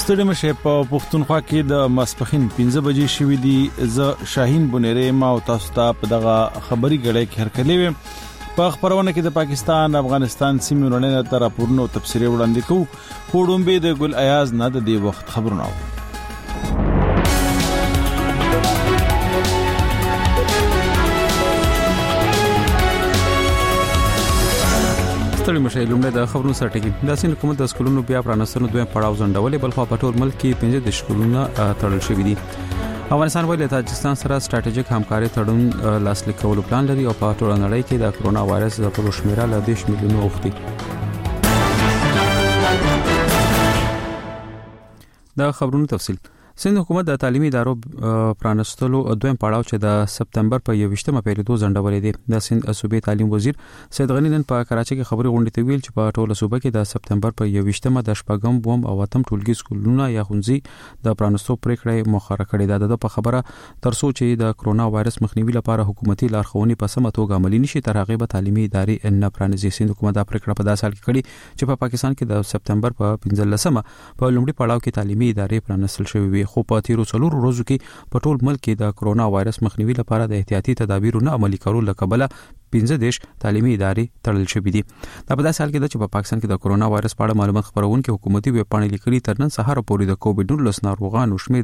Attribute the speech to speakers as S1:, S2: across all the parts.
S1: ستړي مشه په پښتونخوا کې د ماسپخین 15 بجې شوې دي. ز شاهین بنيره ما او تاسو ته په دغه خبري غړې کې هرکلې و. په خبرونه کې د پاکستان افغانستان سیمې ورننه تر راپورونو تفسیري وړاندې کوو. وړومبه د ګل ایاز نه د دې وخت خبرونه ستړي مشه لومړی د خبرونو سرټکی. د سین حکومت د سکولونو بیا پرانستنو دوه پړاو ځنډولې، بل خو په ټول ملک کې 15 سکولونه تړل شوي دي. افغانستان ولې تاجکستان سره ستراتیژیک همکاري تړون لاسلیک کولو پلان لري او په ټول نړۍ کې د کرونا وایرس د پلو شمیره له 10 میلیونو اوختي. د خبرونو تفصیل. سند حکومت د تعلیمي ادارو پرانستلو دویم پړاو چې د سپتمبر په 21مه پیلېدو ځنډولې دي. د سند صوبې تعلیم وزیر سید غنی نن په کراچۍ کې خبري غونډې ته ویل چې په ټوله صوبه کې د سپتمبر په 21مه د شپږم بوم او اتم ټولګي سکولونه یا ښوونځي د پرانستو پریکړې مخاطره کړې ده. د په خبره ترڅو چې د کرونا وایرس مخنیوي لپاره حکومتي لارښوونې په سمه توګه عملي نشي تر هغه به تعلیمي ادارې نه پرانیزي. سند حکومت دا پریکړه په داسې حال کې کړې چې په پاکستان کې د سپتمبر په 15مه په لومړي پړاو کې تعلیمي ادارې پرانستل شوې وي، خو په تیرو څلورو ورځو کې په ټول ملک کې د کرونا وایرس مخنیوي لپاره د احتیاطي تدابیرو نه عملي کولو لپاره 15 تعلیمي ادارې تړل شوې دي. دا په داسې حال کې چې په پاکستان کې د کرونا وایرس په اړه معلومات خبرونکو حکومتي ویب پاڼې لیکلي تر نن سهار پورې د کووډ-19 ناروغانو شمېر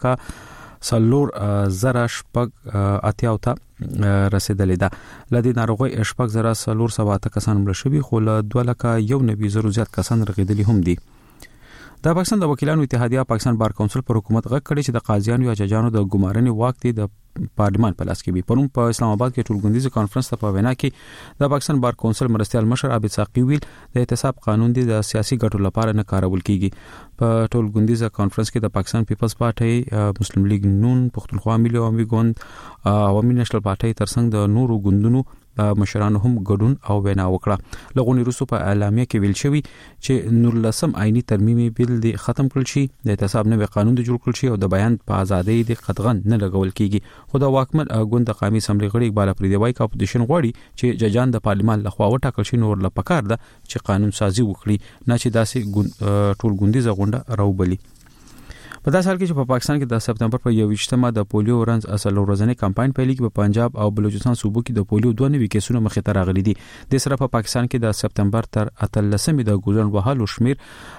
S1: 3,480,000 ته رسیدلې ده. لدې ناروغي 4,408 کسان مړ شوي، خو له 2,91,000 زیات کسان رغېدلي هم دي. د پاکستان د وکیلانو اتحادیه پاکستان بار کونسل پر حکومت غږ کړی چې د قاضیانو یا ججانو د ګمارنې واک دی د پارلمان په لاس کې وي. پرون په اسلام آباد کې ټولګوندیز کانفرنس ته په وینا کې د پاکستان بار کونسل مرستیال مشر عابد ساقي ویل د احتساب قانون دی د سیاسي ګټو لپاره نه کارول کیږي. په ټولګوندیز کانفرنس کې د پاکستان پیپلز پارټي، مسلم لیگ نون، پښتونخوا ملي عوامي ګوند، عوامي نېشنل پارټي ترڅنګ د نورو ګوندونو مشرانو هم ګډون او وینا وکړه. لغونی روسو په اعلامیه کې ویل شوی چې 19 آئینی ترمیمي بیل دی ختم کړل شي، د احتساب نوې قانون دی جوړ کړل شي او د بیان په ازادۍ دی قدغن نه لګول کیږي. خو د واکمن ګوند د قومي اسمبلی غړي اقبال افریدی وايي چې اپوزیشن غواړي چې ججان د پارلمان لخوا وټاکل شي، نور له پکار ده چې قانون سازي وکړي، نه چې داسې ټول ګوندیزه غونډه راوبلي. په داسې حال کې چې په پاکستان کې د سپتمبر په 21مه د پولیو رنز اصل ورځنی کمپاین پیلېږي. په پنجاب او بلوچستان صوبو کې د پولیو 2 نوي کیسونه مخې ته راغلي دي. د سره په پاکستان کې د سپتمبر تر 18مې د ګوزن وهلو شمیر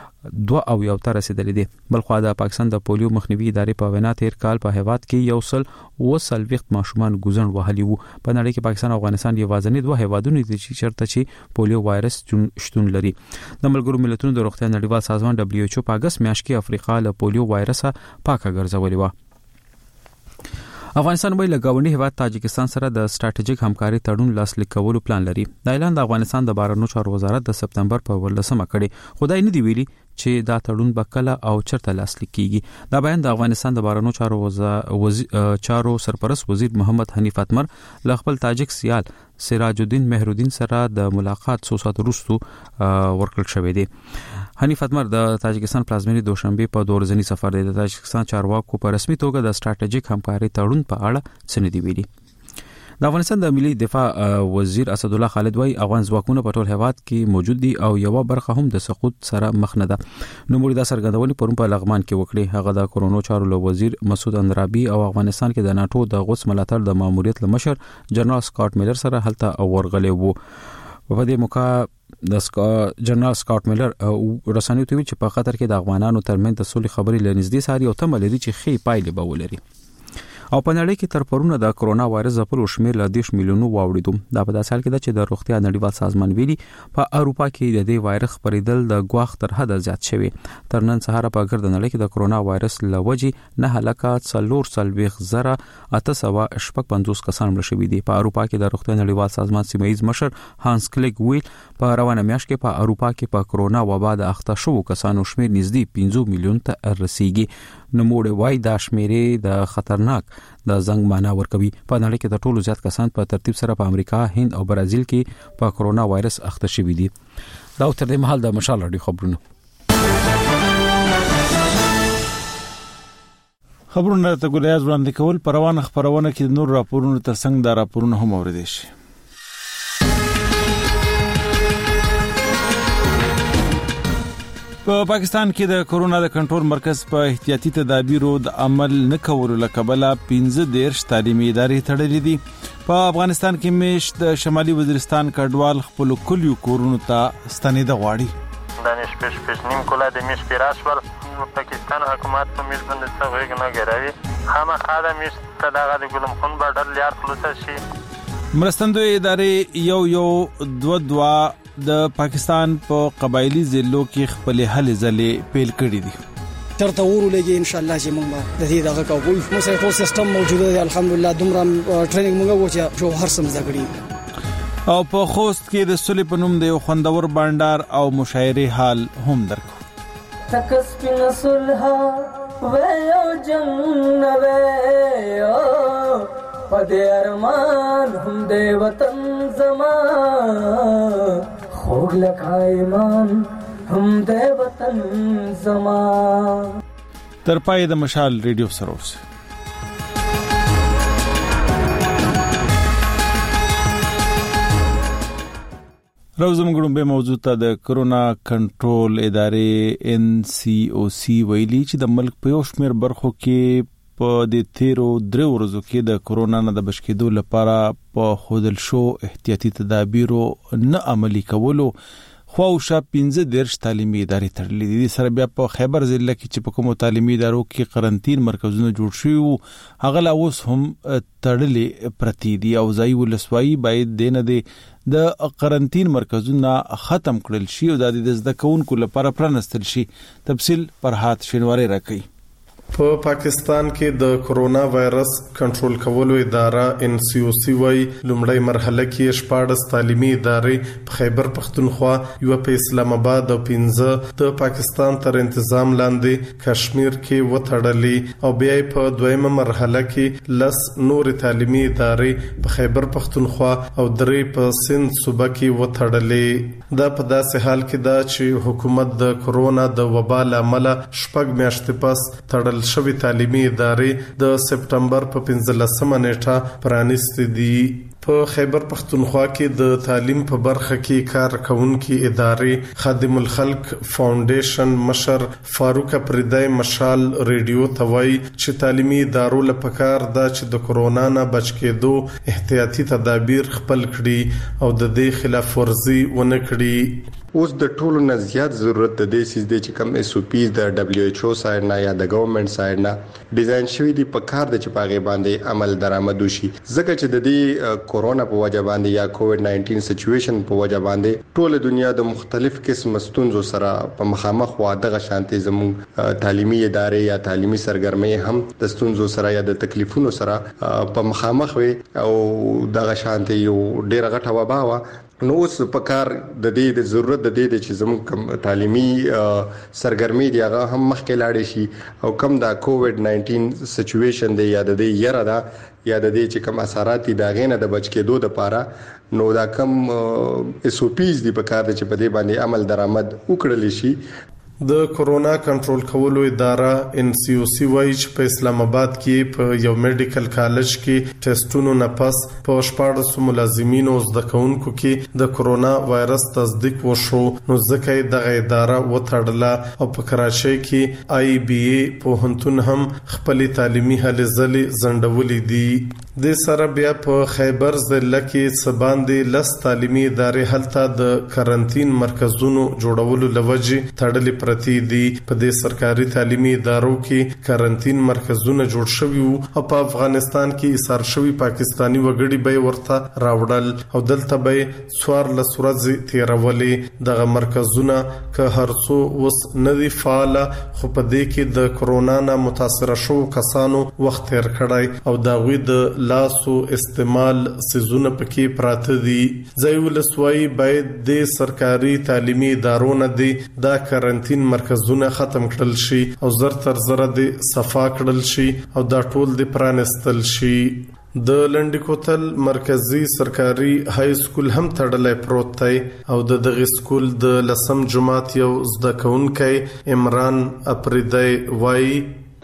S1: 2 ته رسیدلې دي. بلخو د پاکستان د پولیو مخنیوي ادارې په وینا تیر کال په هیواد کې 120 ماشومان ګوزن وهلي وو. په نړۍ کې پاکستان او افغانستان یوازینی دوه هیوادونه دي چې چیرته چې پولیو وایرس شتون لري. د ملګرو ملتونو د روغتیا نړیوال سازمان WHO په اگست میاشت کې افریقا له پولیو وایرسه پاکه ګرځولې و. افغانستان به له گاونډي هیواد تاجکستان سره د ستراتیژیک همکاري تړون لاسلیک کولو پلان لري. دا اعلان د افغانستان د بهرنیو چارو وزارت د سپتمبر په 18مه کړی. خدای نه دی ویلي چې دا تړون به کله او چرته لاسلیک کیږي. دا بیان د افغانستان د بهرنیو چارو سرپرست وزیر محمد حنیف اتمر له خپل تاجک سیال سراج الدین مهرالدین سره د ملاقات څو ساعت وروسته ورکړل شوې دی. حنیف اتمر د تاجکستان پلازمینې دوشنبه په 2 ورځنی سفر دی. د تاجکستان چارواکو په رسمي توګه د ستراتیژیک همکاري تړون په اړه څه نه دی ویلي. د افغانستان د ملي دفاع وزیر اسد الله خالد وايي افغان ځواکونه په ټول هیواد کې موجود دي او یو برخه هم د سقوط سره مخ نه ده. نو موږ دا څرګندونه پرون په لغمان کې وکړي. هغه د کرونا چارو له وزیر مسعود اندرابي او افغانستان کې د ناتو د غوث ملاتړ د ماموریت لمشر جنرال سکاټ میلر سره هلته ورغلي وو. په دې موقع د جنرال سکاټ میلر رسنیو ته ویل چې په خطر کې د افغانانو ترمنځ د صلح خبرې لنږدې ساري او تمه لري چې خې پایلې به ولري. او په نړۍ کې تر پرونه د کرونا وایرس د پلو شمیر له 10 میلیونو واوړېدو. دا په داسې حال کې ده چې د روغتیا نړیوال سازمان ویلي په اروپا کې د دې وایرس خپرېدل د ګواښ تر حده زیات شوی. تر نن سهار په ګرد نړۍ کې د کرونا وایرس له وجې 9,440,855 کسان مړ شوي دي. په اروپا کې د روغتیا نړیوال سازمان سیمه‌ایز مشر هانس کلیګ ویل په روانه میاشت کې په اروپا کې په کرونا وبا د اخته شوو کسانو شمیر نږدې 15 میلیون ته رسیدي. نوموړي وایي دا شمیرې د خطرناک د زنګ معنا ورکوي. په نړۍ کې د ټولو زیات کسان په ترتیب سره په امریکا، هند او برازیل کې په کرونا وایرس اخته شوي دي. دا تر دې مهال د مشال راډیو خبرونه ته ګولیاز وړاندې کول. په روانه خبرونه کې نور راپورونه ترڅنګ دا راپورونه هم اوریدل شي.
S2: په پاکستان کې د کورونا د کنټرول مرکز په احتیاطي تدابیرو د عمل نه کولو لکبله 15 تعلیمي ادارې تړلې دي. په افغانستان کې میشت د شمالي وزیرستان کډوال خپل کلیو کورونو ته ستنېده غواړي.
S3: دانش پیش نیم کوله د میش پیراش ور پاکستان حکومت په میش باندې څه ویګ نه ګرځي خامخا د میش ته دغه د ګلم خون بادر لیار خلاص شي.
S2: مرستندوی ادارې یو دوا د پاکستان په قبایلی ضلعو کې خپل هلې ځلې پیل کړې دي.
S4: چرته ورولېږي ان شاء الله چې موږ د دې دغه کوو. موږ سره ټول سیستم موجوده دی الحمدلله. دومره ټریننګ موږ وچه جو هر څه زده کړی.
S2: او په خوست کې د سولې په نوم د یو خوندور بانډار او مشاعرې حال هم درکو.
S5: تکس پن صلح و یو جنگ و پدې ارمان هم د وطن زمان خوږ لکه ایمان هم د وطن زمان.
S2: تر پای د مشال ریډیو سره اوسئ. روزم ګړم به موضوع ته د کورونا کنټرول ادارې NCOC ویلي چې د ملک په یو شمېر برخو کې په د تیرو درې ورځو کې د کورونا نه د بچ کېدو لپاره په خودل شو احتیاطي تدابیرو نه عملي کولو خواوشا 15 تعلیمي ادارې تړلې دي. سره بیا په خیبر ضلع کې چې په کومو تعلیمي ادارو کې قرنطین مرکزونه جوړ شوي هغه لا اوس هم تړلې پرتی دي او ځای ولسوایی باید دینه د قرنطین مرکزونه ختم کړل شي او د زده کوونکو لپاره پرانستل شي. تفصیل فرحات شینواری راکړي.
S6: په پاکستان کې د کورونا وایرس کنټرول کولو اداره NCOC وايي لومړی مرحله کې 14 تعلیمي ادارې په خیبر پختونخوا یو په اسلام آباد او 15 د پاکستان تر تنظیم لاندې کشمیر کې وټړلې او بیا په دویمه مرحله کې لس نور تعلیمي ادارې په خیبر پختونخوا او درې په سند صوبه کې وټړلې. دا په داسې حال کې دا چې حکومت د کورونا د وبا لامل شپږ میاشتې پس تړل شوی تعلیمي ادارې د سپټمبر په 15مه نیټه پرانیستې دي. په خیبر پختونخوا کې د تعلیم په برخه کې کار کوونکي ادارې خادم الخلق فاونډیشن مشر فاروق پردای مشال ریډیو توای چې تعلیمي ادارو لپاره دا چې د کورونا نه بچ کېدو احتیاطي تدابیر خپل کړي او د دې خلاف ورزي ونه کړي.
S7: اوس د ټولو نه زیات ضرورت د دې سیس دی چې کوم SOPs د WHO سایډ نه یا د ګورنمنت سایډ نه ډیزاین شوی دی په کار د چپاغي باندې عمل درآمد وشي. ځکه چې د دې کورونا په وجه باندې یا کووډ-19 سچويشن په وجه باندې ټول دنیا د مختلف قسم ستونزو سره په مخامخ و دغه شانتي زموږ تعلیمي ادارې یا تعلیمي سرګرمۍ هم د ستونزو سره یا د تکلیفونو سره په مخامخ وي او دغه شانتي یو ډیره غټه وبا و. نو اوس په کار د دې د ضرورت د دې چې زموږ تعلیمي سرګرمي دی هغه هم مخکې لاړ شي او کم دا کووډ-19 سچويشن دی یا د دې یره دا یا د دې چې کوم اثرات دي دا غینه د بچ کېدو د پاره نو دا کم SOPs دی په کار چې په دې باندې عمل درآمد وکړل شي.
S6: د کورونا کنټرول کولو اداره NCOC وايي چې په اسلام آباد کې په یو میډیکل کالج کې ټیسټونو نه پس په 14 ملازمینو زده کوونکو کې د کورونا وایرس تصدیق وشو. نو ځکه دغه اداره وټړله او په کراچۍ کې IBA پوهنتون هم خپل تعلیمي هلې ځلې زندولې دي. د سره بیا په خیبر ضلع کې سباندې لس تعلیمي ادارې هلته د قرنطین مرکزونو جوړولو لوجه تړلې پرتی دي. په دې سرکاري تعلیمي ادارو کې قرنطین مرکزونه جوړ شوي او په افغانستان کې ایثار شوی پاکستانی وګړي به ورته راوړل او دلته به 14 ورځې تیرولې. دغه مرکزونه که هرڅو وس ندي فعال خو په دې کې د کورونا نه متاثر شو کسانو وخت تیر کړای او داوی د لاسو استعمال سيزونه پکې پراته دي. ځای ولسوایی باید د سرکاري تعلیمي ادارو نه دي دا قرنطین مرکزونه ختم کړل شي او زر تر زر د صفا کړل شي او دا ټول د پرانستل شي. د لنډی کوتل مرکزی سرکاري های سکول هم تړلې پروت دی او د دغه سکول د لسم جماعت یو زده کوونکی عمران اپریدای وای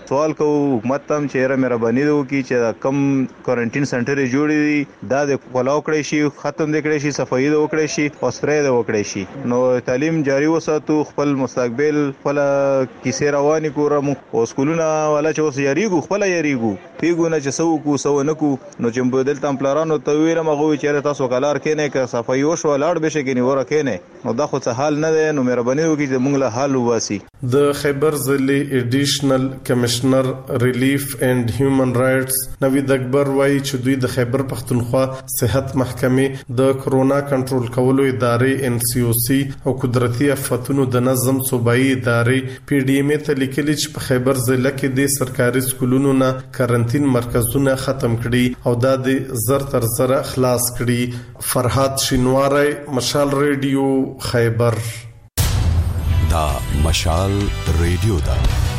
S8: سوال کوو حکومت ته چې مهرباني وکړي چې کم کوارنټین سنټر جوړ دي دا د فالو کړی شي ختم کړی شي صفایي وکړي شي او سپری وکړي شي نو تعلیم جاری وساتو خپل مستقبل خپل کیسه رواني کوم او سکولونه ولا چې اوس یریګو خپل یریګو پیګونه چې سو کو سو نه کو نو چې بدل تمپلارانو ته ویل مغوي چې تاسو کلار کینې ک صفایي او شو لاړ به شي کې نیوره کینې نو دا خو څه حال نه ده نو مهرباني وکړئ چې موږ له حل واسي.
S6: د خیبر ضلع ایډیشنل کمشنر ریلیف اینڈ هیومن رائټس نوید اکبر وایي چې دوی د خیبر پختونخوا صحت محکمې د کرونا کنټرول کولو ادارې NCOC او قدرتي آفتونو د نظم صوبایي ادارې PDMA ته لیکلي چې په خیبر ضلع کې د سرکاري سکولونو نه کارنټین مرکزونه ختم کړي او دا د زر تر زر خلاص کړي. فرحات شینواری، مشال ریډیو، خیبر.
S9: دا مشال ریډیو دا.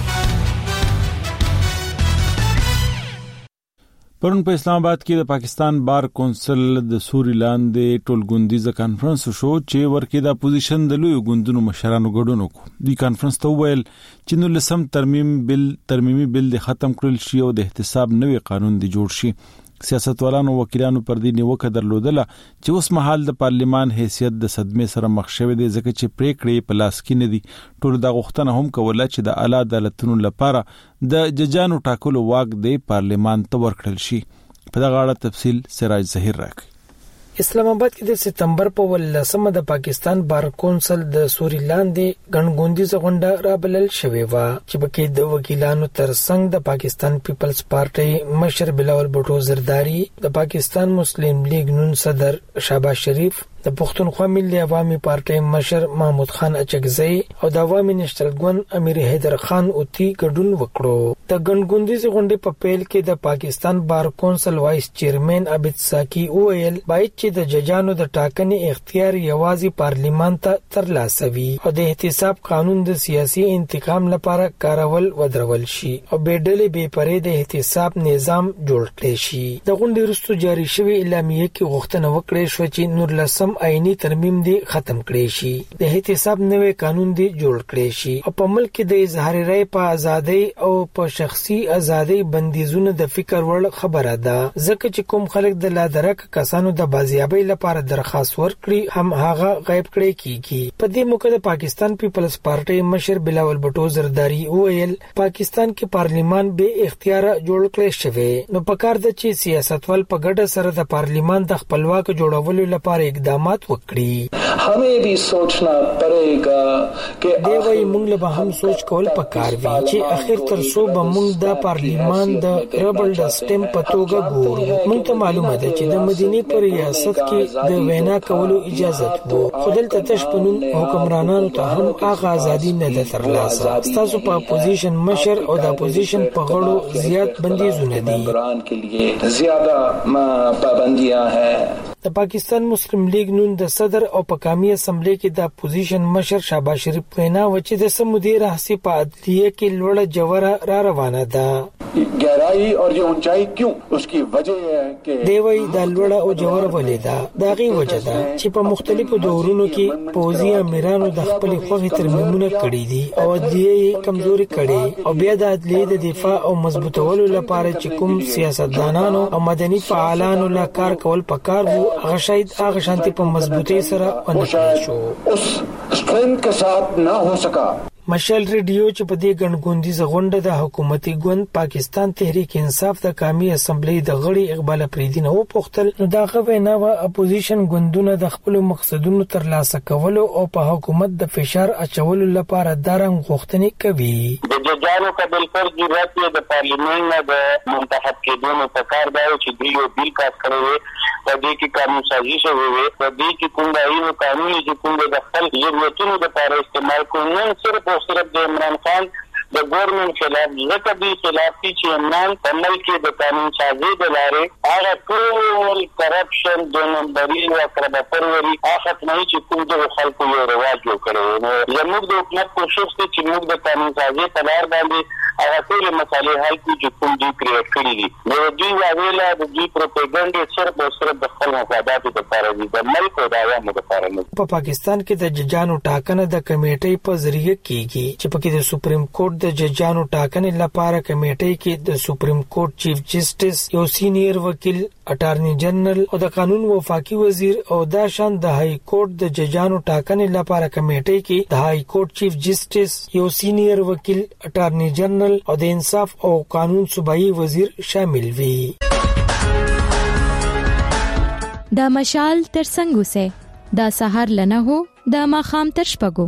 S2: پرون په اسلام آباد کې د پاکستان بار کونسل د سوري لاندې ټولګوندیزه کانفرنس شو چې ورکې د اپوزیشن د لوی ګوندونو مشرانو ګډون وکړ. د کانفرنس ته ویل چې نو لسم ترمیمي بل د ختم کړل شي او د احتساب نوې قانون دی جوړ شي. سیاستوالانو وکیلانو پر دې نیوکه درلودله چې اوس مهال د پارلیمان حیثیت د صدمې سره مخ شوی دی ځکه چې پریکړې په لاس کې نه دي. ټول دا غوښتنه هم کوله چې د اعلی عدالتونو لپاره د ججانو ټاکلو واک د پارلیمان ته ورکړل شي. په دغه اړه تفصیل سراج ظهیر راکړي.
S10: اسلام آباد کې د سپتمبر په 18 د پاکستان بار کونسل د سوري لاندې ګڼګوندیزه غونډه رابلل شوې و چې پکې د وکیلانو ترڅنګ د پاکستان پیپلز پارټي مشر بلاول بوټو زرداری، د پاکستان مسلم لیگ نون صدر شهباز شریف، د پښتونخوا ملي عوامي پارټي مشر محمود خان اچکزئی او د عوامي نېشنل ګوند امیر حیدر خان اوتی ګډون وکړو. د ګڼګوندیزه غونډې په پیل کې د پاکستان بار کونسل وایس چیرمن عابد ساکی وویل باید چې د ججانو د ټاکنې اختیار یوازې پارلیمان ته ترلاسه وي او د احتساب قانون د سیاسي انتقام لپاره کارول ودرول شي او بیډلې بې پرې د احتساب نظام جوړ کړي شي. د غونډې وروسته جاری شوی اعلامیه کې غوښتنه وکړه شو چې نور لسم آئینی ترمیم دی ختم کړي شي، د احتساب نوې قانون دی جوړ کړي شي او په ملک کې د اظهار رائے په ازادۍ او په شخصي ازادۍ بندیزونه د فکر وړ خبره ده ځکه چې کوم خلک د لادرک کسانو د بازیابۍ لپاره درخواست ورکړي هم هغه غیب کړي کیږي. په دې موقع د پاکستان پیپلز پارټي مشر بلاول بوټو زرداری وویل پاکستان کې پارلیمان به اختیار جوړ کړي شوی نو پکار د چې سیاستوال په ګډه سره د پارلیمان د خپلواک جوړولو لپاره اقدامات وکړي.
S11: हमें भी सोचना पड़ेगा कि
S10: دوی موږ له هم سوچ کول پکار وی چې اخر تر څو به موږ د پارلیمان د ربل د سټیم په توګه ګورو. موږ ته معلومه ده چې د مدینه پر ریاست کې د وینا کولو اجازه وو خو دلته تشپنون حکمرانانو ته هم هغه ازادي نه ده ترلاسه. تاسو په اپوزیشن مشر او د اپوزیشن په غړو زیات بندیزونه دي.
S11: ممبران के लिए ज्यादा पाबंदियां हैं.
S10: د پاکستان مسلم لیگ نون د صدر او په قومي اسمبلی کې د اپوزیشن مشر شهباز شریف وینا و چې د سمودي رهسي په عدلیه کې لوړه جوړه را روانه ده.
S11: گہرائی اور یہ اونچائی کیوں اس کی وجہ ہے کہ
S10: دوی د لوړه او جوړه ولیدا دغه وجه ده چې په مختلفو دورونو کې پوزي امیرانو د خپل خوغه ترمیمونه کړی دي او عدلیه کمزوري کړي او بیا د عدلیه د دفاع او مضبوطولو لپاره چې کوم سیاستدانانو او مدني فعالانو لا کار کول پکار وو هغه شاید هغه شانتي په مضبوطی سره ونکړل شو.
S11: اس سټرنګ کے ساتھ نہ ہو سکا.
S10: مشال ریډیو چې په دې ګڼګوندیزه غونډه د حکومتي ګوند پاکستان تحریک انصاف د قومي اسمبلی د غړي اقبال افریدی نه وپوښتل نو دا غوښنه و اپوزیشن ګوندونه د خپل مقصدونو ترلاسه کولو او په حکومت د فشار اچولو لپاره دارنګ غوښتنې کوي.
S3: د ججانو قبل پر ضرورت د پارلیمان نه د منتخب کېدو په کار دی چې دوی یو بیل پاس کړی وي په دې کې قانون سازي شوی وي په دې کې کوم دایو قانوني چې کوم د خپل ضرورتونو لپاره استعمال کوي نه صرف د عمران خان د ګورنمنت خلاف ځکه دی خلاف چې عمران په ملک کې د قانون سازي د لارې هغه ټول کرپشن د نمبري او کرپټوري هغه نه چې کوم د خلکو یو رواج جوړ کړو نو زموږ د حکومت کوشش دی چې موږ د قانون سازي په لار باندې هغه ټول مسالې حل کړو چې کوم دی کریټ کړی دي نو دوی ویلا د دوی پروپاګاندا صرف او صرف د خپل مفاداتو لپاره دي د ملک او د عوامو لپاره نه.
S10: په پاکستان کې د ججانو ټاکنه د کمیټې په ذریعہ کیږي چې پکې د سپریم کورټ د ججانو ټاکنې لپاره کمیټې کې د سپریم کورټ چیف جسټس یو سینیئر وکیل اټارنی جنرال او د قانون وفاقي وزیر او دا شان د های کورټ د ججانو ټاکنې لپاره کمیټې کې د های کورټ چیف جسټس یو سینیئر وکیل اټارنی جنرال او د انصاف او قانون صوبایي وزیر شامل وي.
S12: دا مشال تر څنګه سه دا سحر لنه هو دا ماخام تر شپګو.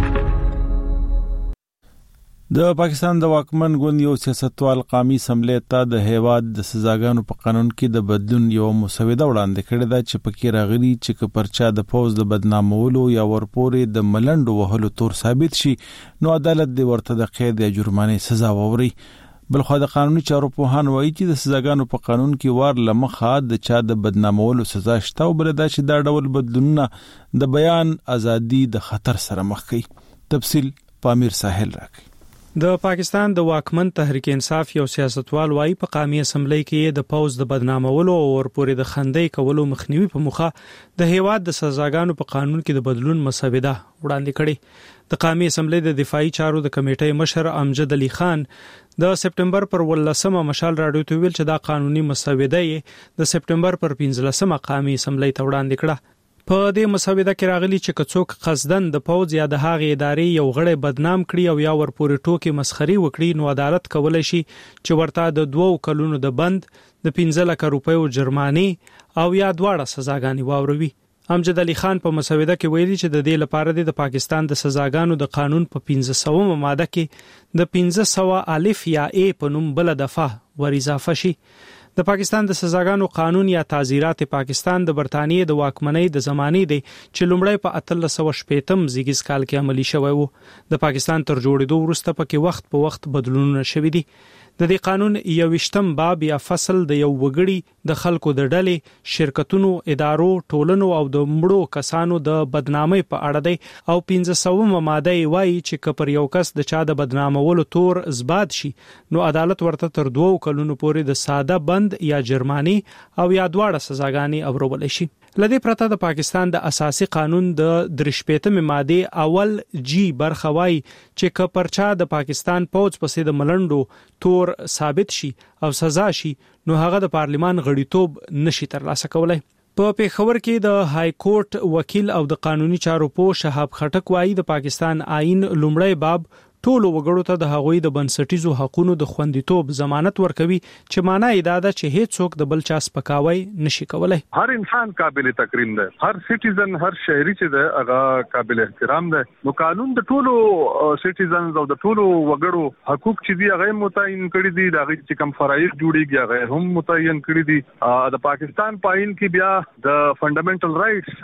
S2: د پاکستان د واکمن ګوند یو سیاستوال قومي اسمبلی ته د هیواد د سزاګانو په قانون کې د بدلون یو مسوده وړاندې کړې ده چې پکې راغلي چې کپرچا د فوز د بدنامولو یا ورپورې د ملنډو وهلو تور ثابت شي نو عدالت د ورته د قید یا جرمانې سزا ووري. بلخو د قانوني چارو په هان وایي چې د سزاګانو په قانون کې وار لمخه د چا د بدنامولو سزا شته او بل دا چې دا ډول بدلونونه د بیان ازادي د خطر سره مخ کوي. تفصیل پامیر ساحل راکړي.
S13: د پاکستان د واکمن تحریک انصاف یو سیاستوال وایي په قومي اسمبلی کې د فوز د بدنامولو او ورپورې د خندې کولو مخنیوي په مخه د هیواد د سزاګانو په قانون کې د بدلون مسوده وړاندې کړي. د قومي اسمبلی د دفاعي چارو د کمیټې مشر امجد علي خان د سپټمبر پر 18 مشال راډیو ته ویل چې دا قانوني مسوده یې د سپټمبر پر 15 قومي اسمبلی ته وړاندې کړه. په دې مسوده کې راغلي چې کڅوک قصدن د فوز یا د هغې ادارې یو غړی بدنام کړي او یا ورپورې ټوکې مسخري وکړي نو عدالت کولای شي چې ورته د 2 کلونو د بند د 15 لک روپیو جرمانې او یا دواړه سزاګانې واوروي. امجد علي خان په مسوده کې ویلي چې د دې لپاره د پاکستان د سزاګانو د قانون په 1500 ماده کې د 1500 الف یا ا په نوم بل دفعه ور اضافه شي. د پاکستان د سزاګانو قانون یا تعزیرات پاکستان د برتانیې د واکمنۍ د زمانې دی چې لومړی په 1860 زیږیز کال کې عملی شوی وو. د پاکستان تر جوړېدو وروسته پکې وخت په وخت بدلونونه شوي دي. د دې قانون 21م باب یا فصل د یو وګړي د خلکو د ډلې شرکتونو ادارو ټولنو او د مړو کسانو د بدنامۍ په اړه دی او 1500 ماده وایي چې کپر یو کس د چا د بدنامولو تور اثبات شي نو عدالت ورته تر 2 کلونو پورې د ساده بند یا جرماني او یا دواړه سزاګانې اورول شي. لدې پرته د پاکستان د اساسي قانون د 63 ماده اول جی برخه وایي چې کپرچا د پاکستان پوز پسې د ملنډو تور ثابت شي او سزا شي نو هغه د پارلیمان غړیتوب نشي ترلاسه کولای. په پیښور کې د های کورټ وکیل او د قانوني چارو پوه شهاب خټک وایي د پاکستان آئین لومړی باب ټولو وګړو ته د هغوی د بنسټیزو حقوقو د خوندیتوب ضمانت ورکوي چې معنی دا ده چې هیڅ څوک د بل چا سپکاوی نشي کولای.
S14: هر انسان قابل تکریم ده، هر سټیزن هر شهري چې ده هغه قابل احترام ده. نو قانون د ټولو سټیزنز او د ټولو وګړو حقوق چې دی هغه متعین کړی دي، دا چې کوم فرایض جوړیږي هغه هم متعین کړی دي. د پاکستان پاین کې بیا د فندامنټل رائټس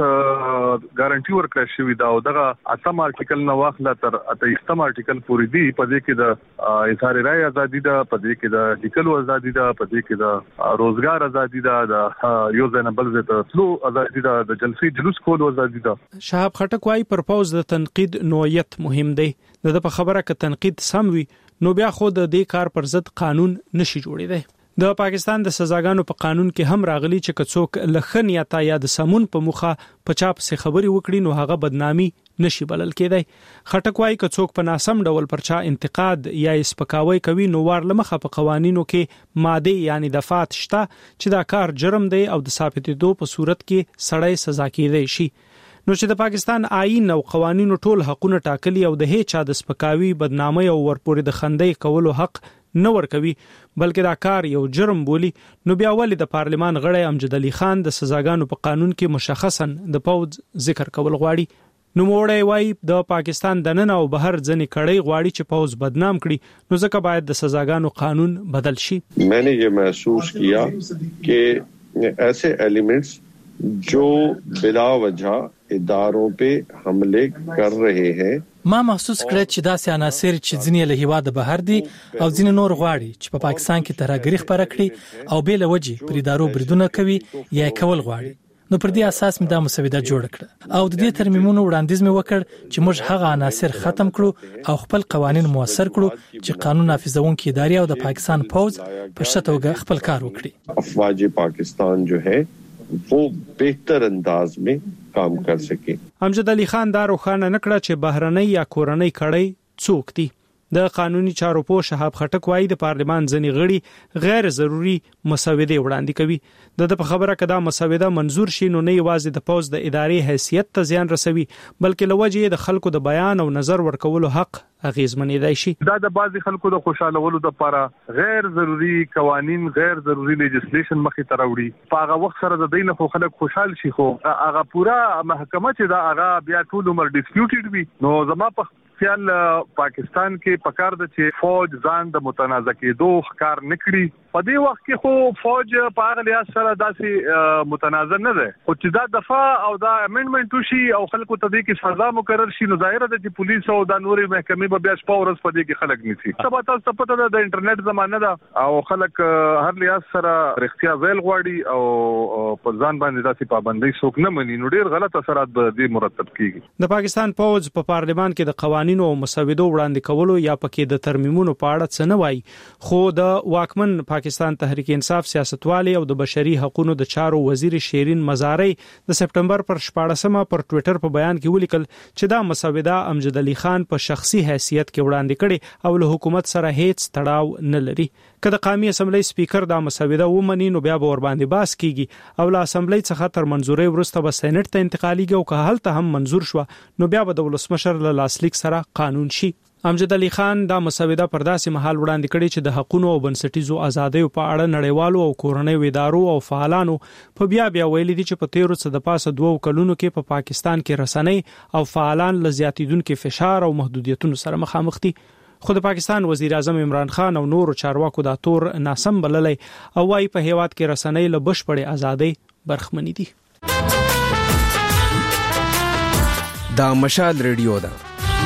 S14: ګارانټي ورکړل شوې ده او دغه 8 آرټیکل نو واخله تر 28 آرټیکل پوری دی. په دې کې د اظهار رائے ازادي ده، په دې کې د لیکلو ازادي ده، په دې کې د روزګار ازادي ده، د یو ځای نه بل ځای ته تلو ازادي ده، د جلسې جلوس کولو ازادي ده.
S13: شهاب خټک وايي پر پوز د تنقید نوعیت مهم دی. د په خبره ک تنقید سم وي نو بیا خو د دې کار پر ضد قانون نشي جوړیدای. د پاکستان د سزاګانو په قانون کې هم راغلي چې کڅوک لخن یا تا یا د سمون په مخه په چاپ څخه خبري وکړي نو هغه بدنامي نشي بلل کېدای. خټک وايي کڅوک په ناسم ډول پر چا انتقاد یا سپکاوی کوي نو وار لمخه په قوانینو کې ماده یعنی دفعات شته چې دا کار جرم دی او د ثابتېدو په صورت کې سړی سزا کېدای شي. نو چې د پاکستان آئین او قوانینو ټول حقونه ټاکلي او د هیڅ چا د سپکاوي بدنامي او ورپورې د خندې کولو حق نه ورکوي بلکې دا کار یو جرم بولی نو بیا ولې د پارلیمان غړی امجد علي خان د سزاګانو په قانون کې مشخصا د پوز ذکر کول غواړي. نو موړی وای د پاکستان د نن او بهر ځنې کړي غواړي چې پوز بدنام کړي نو ځکه باید د سزاګانو قانون بدل شي.
S15: میں نے یہ محسوس کیا کہ ایسے ایلیمنٹس جو بلا وجہ اداروں پہ حملے کر رہے ہیں
S16: ما محسوس کړ چې داسې عناصر چې ځینې له هیواده بهر دي او ځینې نور غواړي چې په پاکستان کې ترهګري خپره کړي او بل وجې پر ادارو بریدونه کوي یا کول غواړي. نو پر دې اساس مې دا مسوده جوړ کړه او د دې ترمیمونو وړاندیز مې وکړ چې موږ هغه عناصر ختم کړو او خپل قوانين موثر کړو چې قانون نافذونکي ادارې او د پاکستان پوز په ښه توګه خپل کار وکړي.
S15: افواج پاکستان جو ہے وہ بهتر انداز میں کام کر سکے.
S13: امجد علي خان دا روښانه نکړه چې بهرنۍ یا کورنۍ کړي څوک دي. د قانوني چارو پوه شهاب خټک وايي د پارلمان ځنی غړي غیر ضروري مسوده وړاندې کوي. د په خبره کده مسوده منزور شي نو نه یوازې د پوز د ادارې حیثیت ته زیان رسوي بلکې لوجه د خلکو د بیان او نظر ورکولو حق اغیزمنېدای شي.
S14: دا د بعضی خلکو د خوشالولو لپاره غیر ضروري قوانين غیر ضروري لیجسلیشن مخې ته راوړي. په هغه وخت سره د دینه خو خلک خوشحال شي خو هغه پورا محکمه چې دا هغه بیا ټول عمر ډیسپیوټډ وي. نو زما په خیال پاکستان کې پکار د چې فوج ځان د متنازع کېدو ښکار نکړي. په دې وخت کې خو فوج په هغه لحاظ سره داسې متنازع نه ده خو چې دا دفاع او دا امندمنت وشي او خلکو ته دې کې سزا مقرر شي نو ظاهر ده چې پولیس او د نوري محکمې به بیا شپه ورځ په دې کې خلک نیسي. سبا تاسو ته پته ده د انټرنیټ زمانه ده او خلک هر لحاظ سره رښتیا ویل غواړي او په ځان باندې داسې پابندۍ څوک نه مني نو ډیر غلط اثرات به دې مرتب کیږي.
S13: د پاکستان فوج په پارلمان کې د قوانینو او مسودو وړاندې کولو یا پکې د ترمیمونو په اړه څه نه وایي خو د واکمن پاکستان تحریک انصاف سیاستوالي او د بشري حقوقو د چارو وزیر شیرین مزاری د سپټمبر پر 14مه پر ټوئیټر په بیان کې ولیکل چې دا مسوده امجد علي خان په شخصي حیثیت کې وړاندې کړي او له حکومت سره هیڅ تړاو نه لري. کله قومي اسمبلی سپیکر دا مسوده ومني نو بیا به ور باندې باس کیږي او له اسمبلی څخه تر منزوري ورسته به سېنات ته انتقاليږي او که هلته هم منزور شو نو بیا به د ولسمشر له لاسلیک سره قانون شي. امجد علي خان دا مسوده پر داسې مهال وړاندې کړي چې د حقوقو او بنسټیزو ازادیو په اړه نړیوالو او کورنۍ ادارو او فعالانو په بیا ویلي دي چې په تیرو څه د پاسه 2 کلونو کې په پاکستان کې رسنۍ او فعالان له زیاتیدونکو فشار او محدودیتونو سره مخامخ دي. خو د پاکستان وزیر اعظم عمران خان او نورو چارواکو دا تور ناسم بللی او وايي په هیواد کې رسنۍ له بشپړې ازادۍ برخمنې دي.
S17: دا مشال ریډیو ده.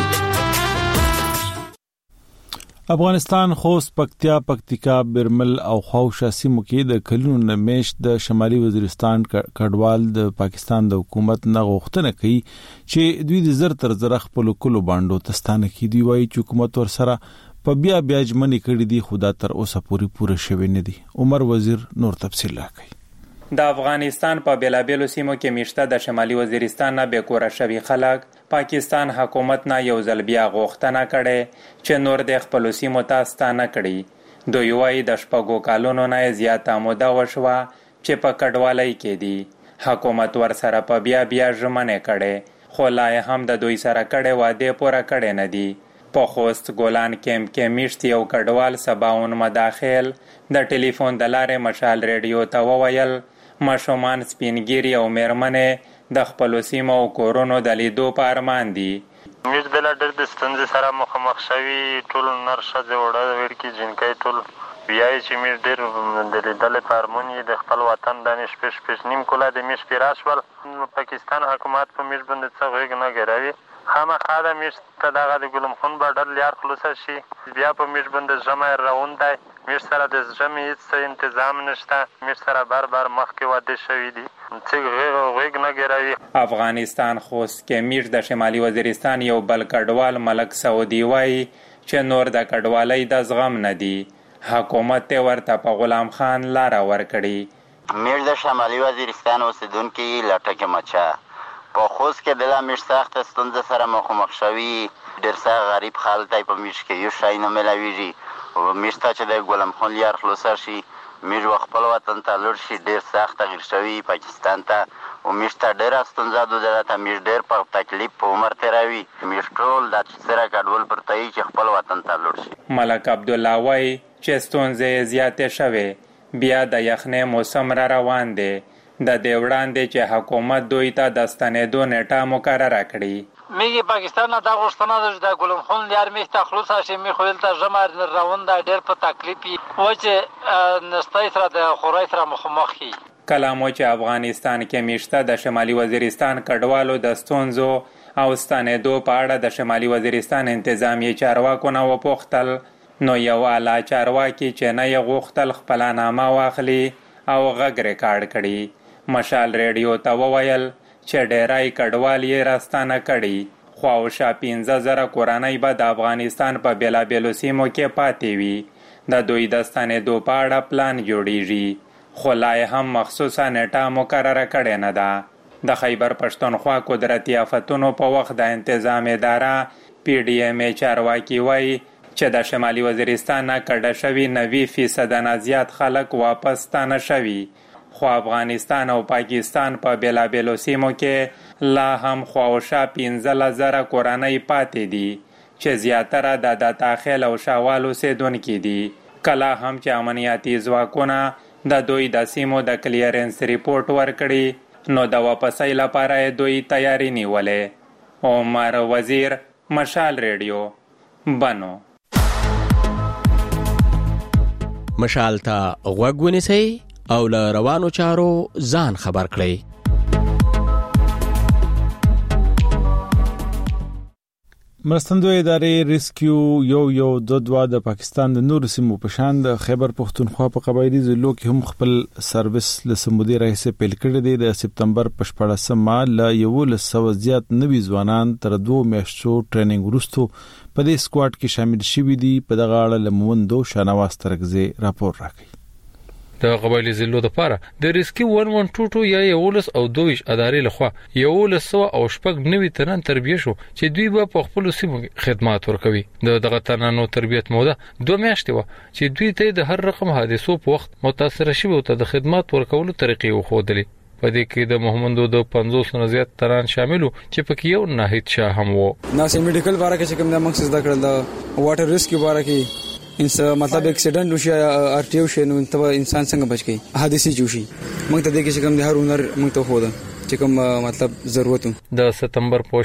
S2: افغانستان خوست پکتیا پکتیکا برمل او خوشا سیمو کې د کلونو نمیش د شمالي وزیرستان کډوال د پاکستان د حکومت نه غوښتنه کوي چې دوی د زر تر زر خپل کولو باندې تستانه کې دی وایي چې حکومت ور سره په بیا ژمنې کړې دي خدا تر اوسه پوره شوی نه دي. عمر وزیر نور تفصیل راکړي.
S18: د افغانستان په بیلابیلو سیمو کې میشته د شمالي وزیرستان نه بیکوره شوی خلک پاکستان حکومت نه یو ځل بیا غوښتنه کړي چې نور د خپل سیمو ته ستانه کړي. دوی وايي د شپږو کالونو نه زیاته موده وشوه چې په کډوالۍ کې دي. حکومت ور سره په بیا ژمنې کړي خو لا هم د دوی سره کړي وعده پوره کړي نه دي. په خوست ګولان کیمپ کې میشت یو کډوال سباون مداخل د ټلیفون د لارې مشال ریډیو ته وویل ماشومان سپینګيري او مېرمنې د خپل سیمو او کورونو د لیدو په ارمان دي.
S19: میش بل ډېر د ستونزې سره مخامخ شوي ټول نرشه جوړه ورکی جنکای ټول بیاي چې میش ډېر د لیدل په ارمان د خپل وطن د شپږ نیم کوله د میش پیراشول پاکستان حکومت په میش باندې څه غوږ نه ګرځي. خامخا د میش ته دغه د ګلم خون بارډر لیار خلاص شي بیا په میش باندې جمع روندای میش سره د جمع هیڅ تنظیم نشته. میش سره بار مخکې واده شوی دي چې غوږ نه ګرځي.
S18: افغانستان خوست کې میش د شمالي وزیرستان یو بل کډوال ملک سعودي وايي چې نور د کډوالۍ د زغم نه دي. حکومت ورته په غلام خان لار ورکړي.
S20: میش د شمالي وزیرستان اوسیدونکو لټکه مچا په خوست کې د میش سخت ستونزه سره مخامخ شوي. ډېر څه غریب خلک په میش کې یو شای نه ملاويږي او میش ته چې د ګلم خان لیار خلاص شي میش خپل وطن ته لور شي ډېر سخت تغیر شوی پاکستان ته او میش ته ډېر ستونزه ده میش ډېر په تکلیف په عمر تیروي. میش ټول د سره کډول پرته چې خپل وطن ته لور شي.
S18: ملک عبد الله وايي چې ستونزې زیاتې شوه بیا د یخنې موسم را روان دی. د دې وړاندې چې حکومت دوی ته د ستنېدو نیټه مقرره کړي.
S21: میگه پاکستان نه دا غوښتنه ده د ګلم خون لیار میخ ته خلاص شي می خپل ته جمع روند ډېر په تکلیفي و چې نستای سره د خورای سره مخامخ کی.
S18: کلامو چې افغانستان کې میشته د شمالي وزیرستان کډوالو د ستونزو او ستنېدو په اړه د شمالي وزیرستان انتظامی چارواکو نه وپوښتل نو یو اعلی چارواکي چې نه یې غوښتل خپل نامه واخلي او غږ ریکارډ کړي. مشال ریډیو ته وویل چې ډیرای کډوال یې راستانه کړي خو شا 15,000 کورنۍ به د افغانستان په بیلابیلو سیمو کې پاتې وي. د دوی د ستنېدو په اړه پلان جوړیږي خو لا هم مخصوصه نیټه مقرره کړې نه ده. د خیبر پښتونخوا قدرتي آفتونو په وخت د انتظام اداره PDMA چارواکي وایي چې د شمالي وزیرستان نه کډه شوي 90% نه زیات خلک واپس ستانه شوي. خو افغانستان او پاکستان په بیلابیلو سیمو کې لا هم خواوشا 15,000 کورنۍ پاتې دي چې زیاتره د داخل او شاوال اوسیدونکي دي. کله هم چې امنیتي ځواکونه د دوی د سیمو د کلیرنس ریپورت ورکړي نو د واپسۍ لپاره دوی تیاری نیولې. عمر وزیر، مشال ریډیو، بنو.
S1: مشال ته غوږ ونیسئ او له روانو چارو ځان خبر کړئ.
S2: مرستندوی ادارې ریسکیو یو دوه د پاکستان د نور سیمو په شان د خیبر پختونخوا په قبایلی ضلعو کې هم خپل سرویس له سمودي رئیس پیل کړی دی. د سپتمبر په 14مه له 1100 زیات نوي ځوانان تر 2 میاشتو ټریننګ وروسته په دې سکواډ کې شامل شوي دي. په دغه اړه له موندو شانواز ترغزي راپور راکړي.
S22: د قبایلی ضلعو لپاره د ریسکیو 1122 یا 11 او 22 ادارې لخوا 1100 او شپږ نوي تنان تربیه شو چې دوی به په خپل سیمو خدمات ورکوي. دغه تنانو تربیت موده 2 میاشتې و چې دوی ته د هر رقم حادثو په وخت متاثر شوي او ته د خدمات ورکولو طریقې وښودلې. په دې کې د محمدو د 500 نه زیات تران شاملو چې پکې یو ناهید شاه هم وو.
S23: ناسې میډیکل باره کې کوم د مقصد دا کړل د واټر ریسکیو باره کې مطلب اکسیډنټ وشي ارټیو شي نو ته انسان څنګه بچ کی حادثه جوشي موږ ته د کې کوم د هر هنر موږ ته خو ده چې کوم مطلب ضرورت. د
S22: سپتمبر په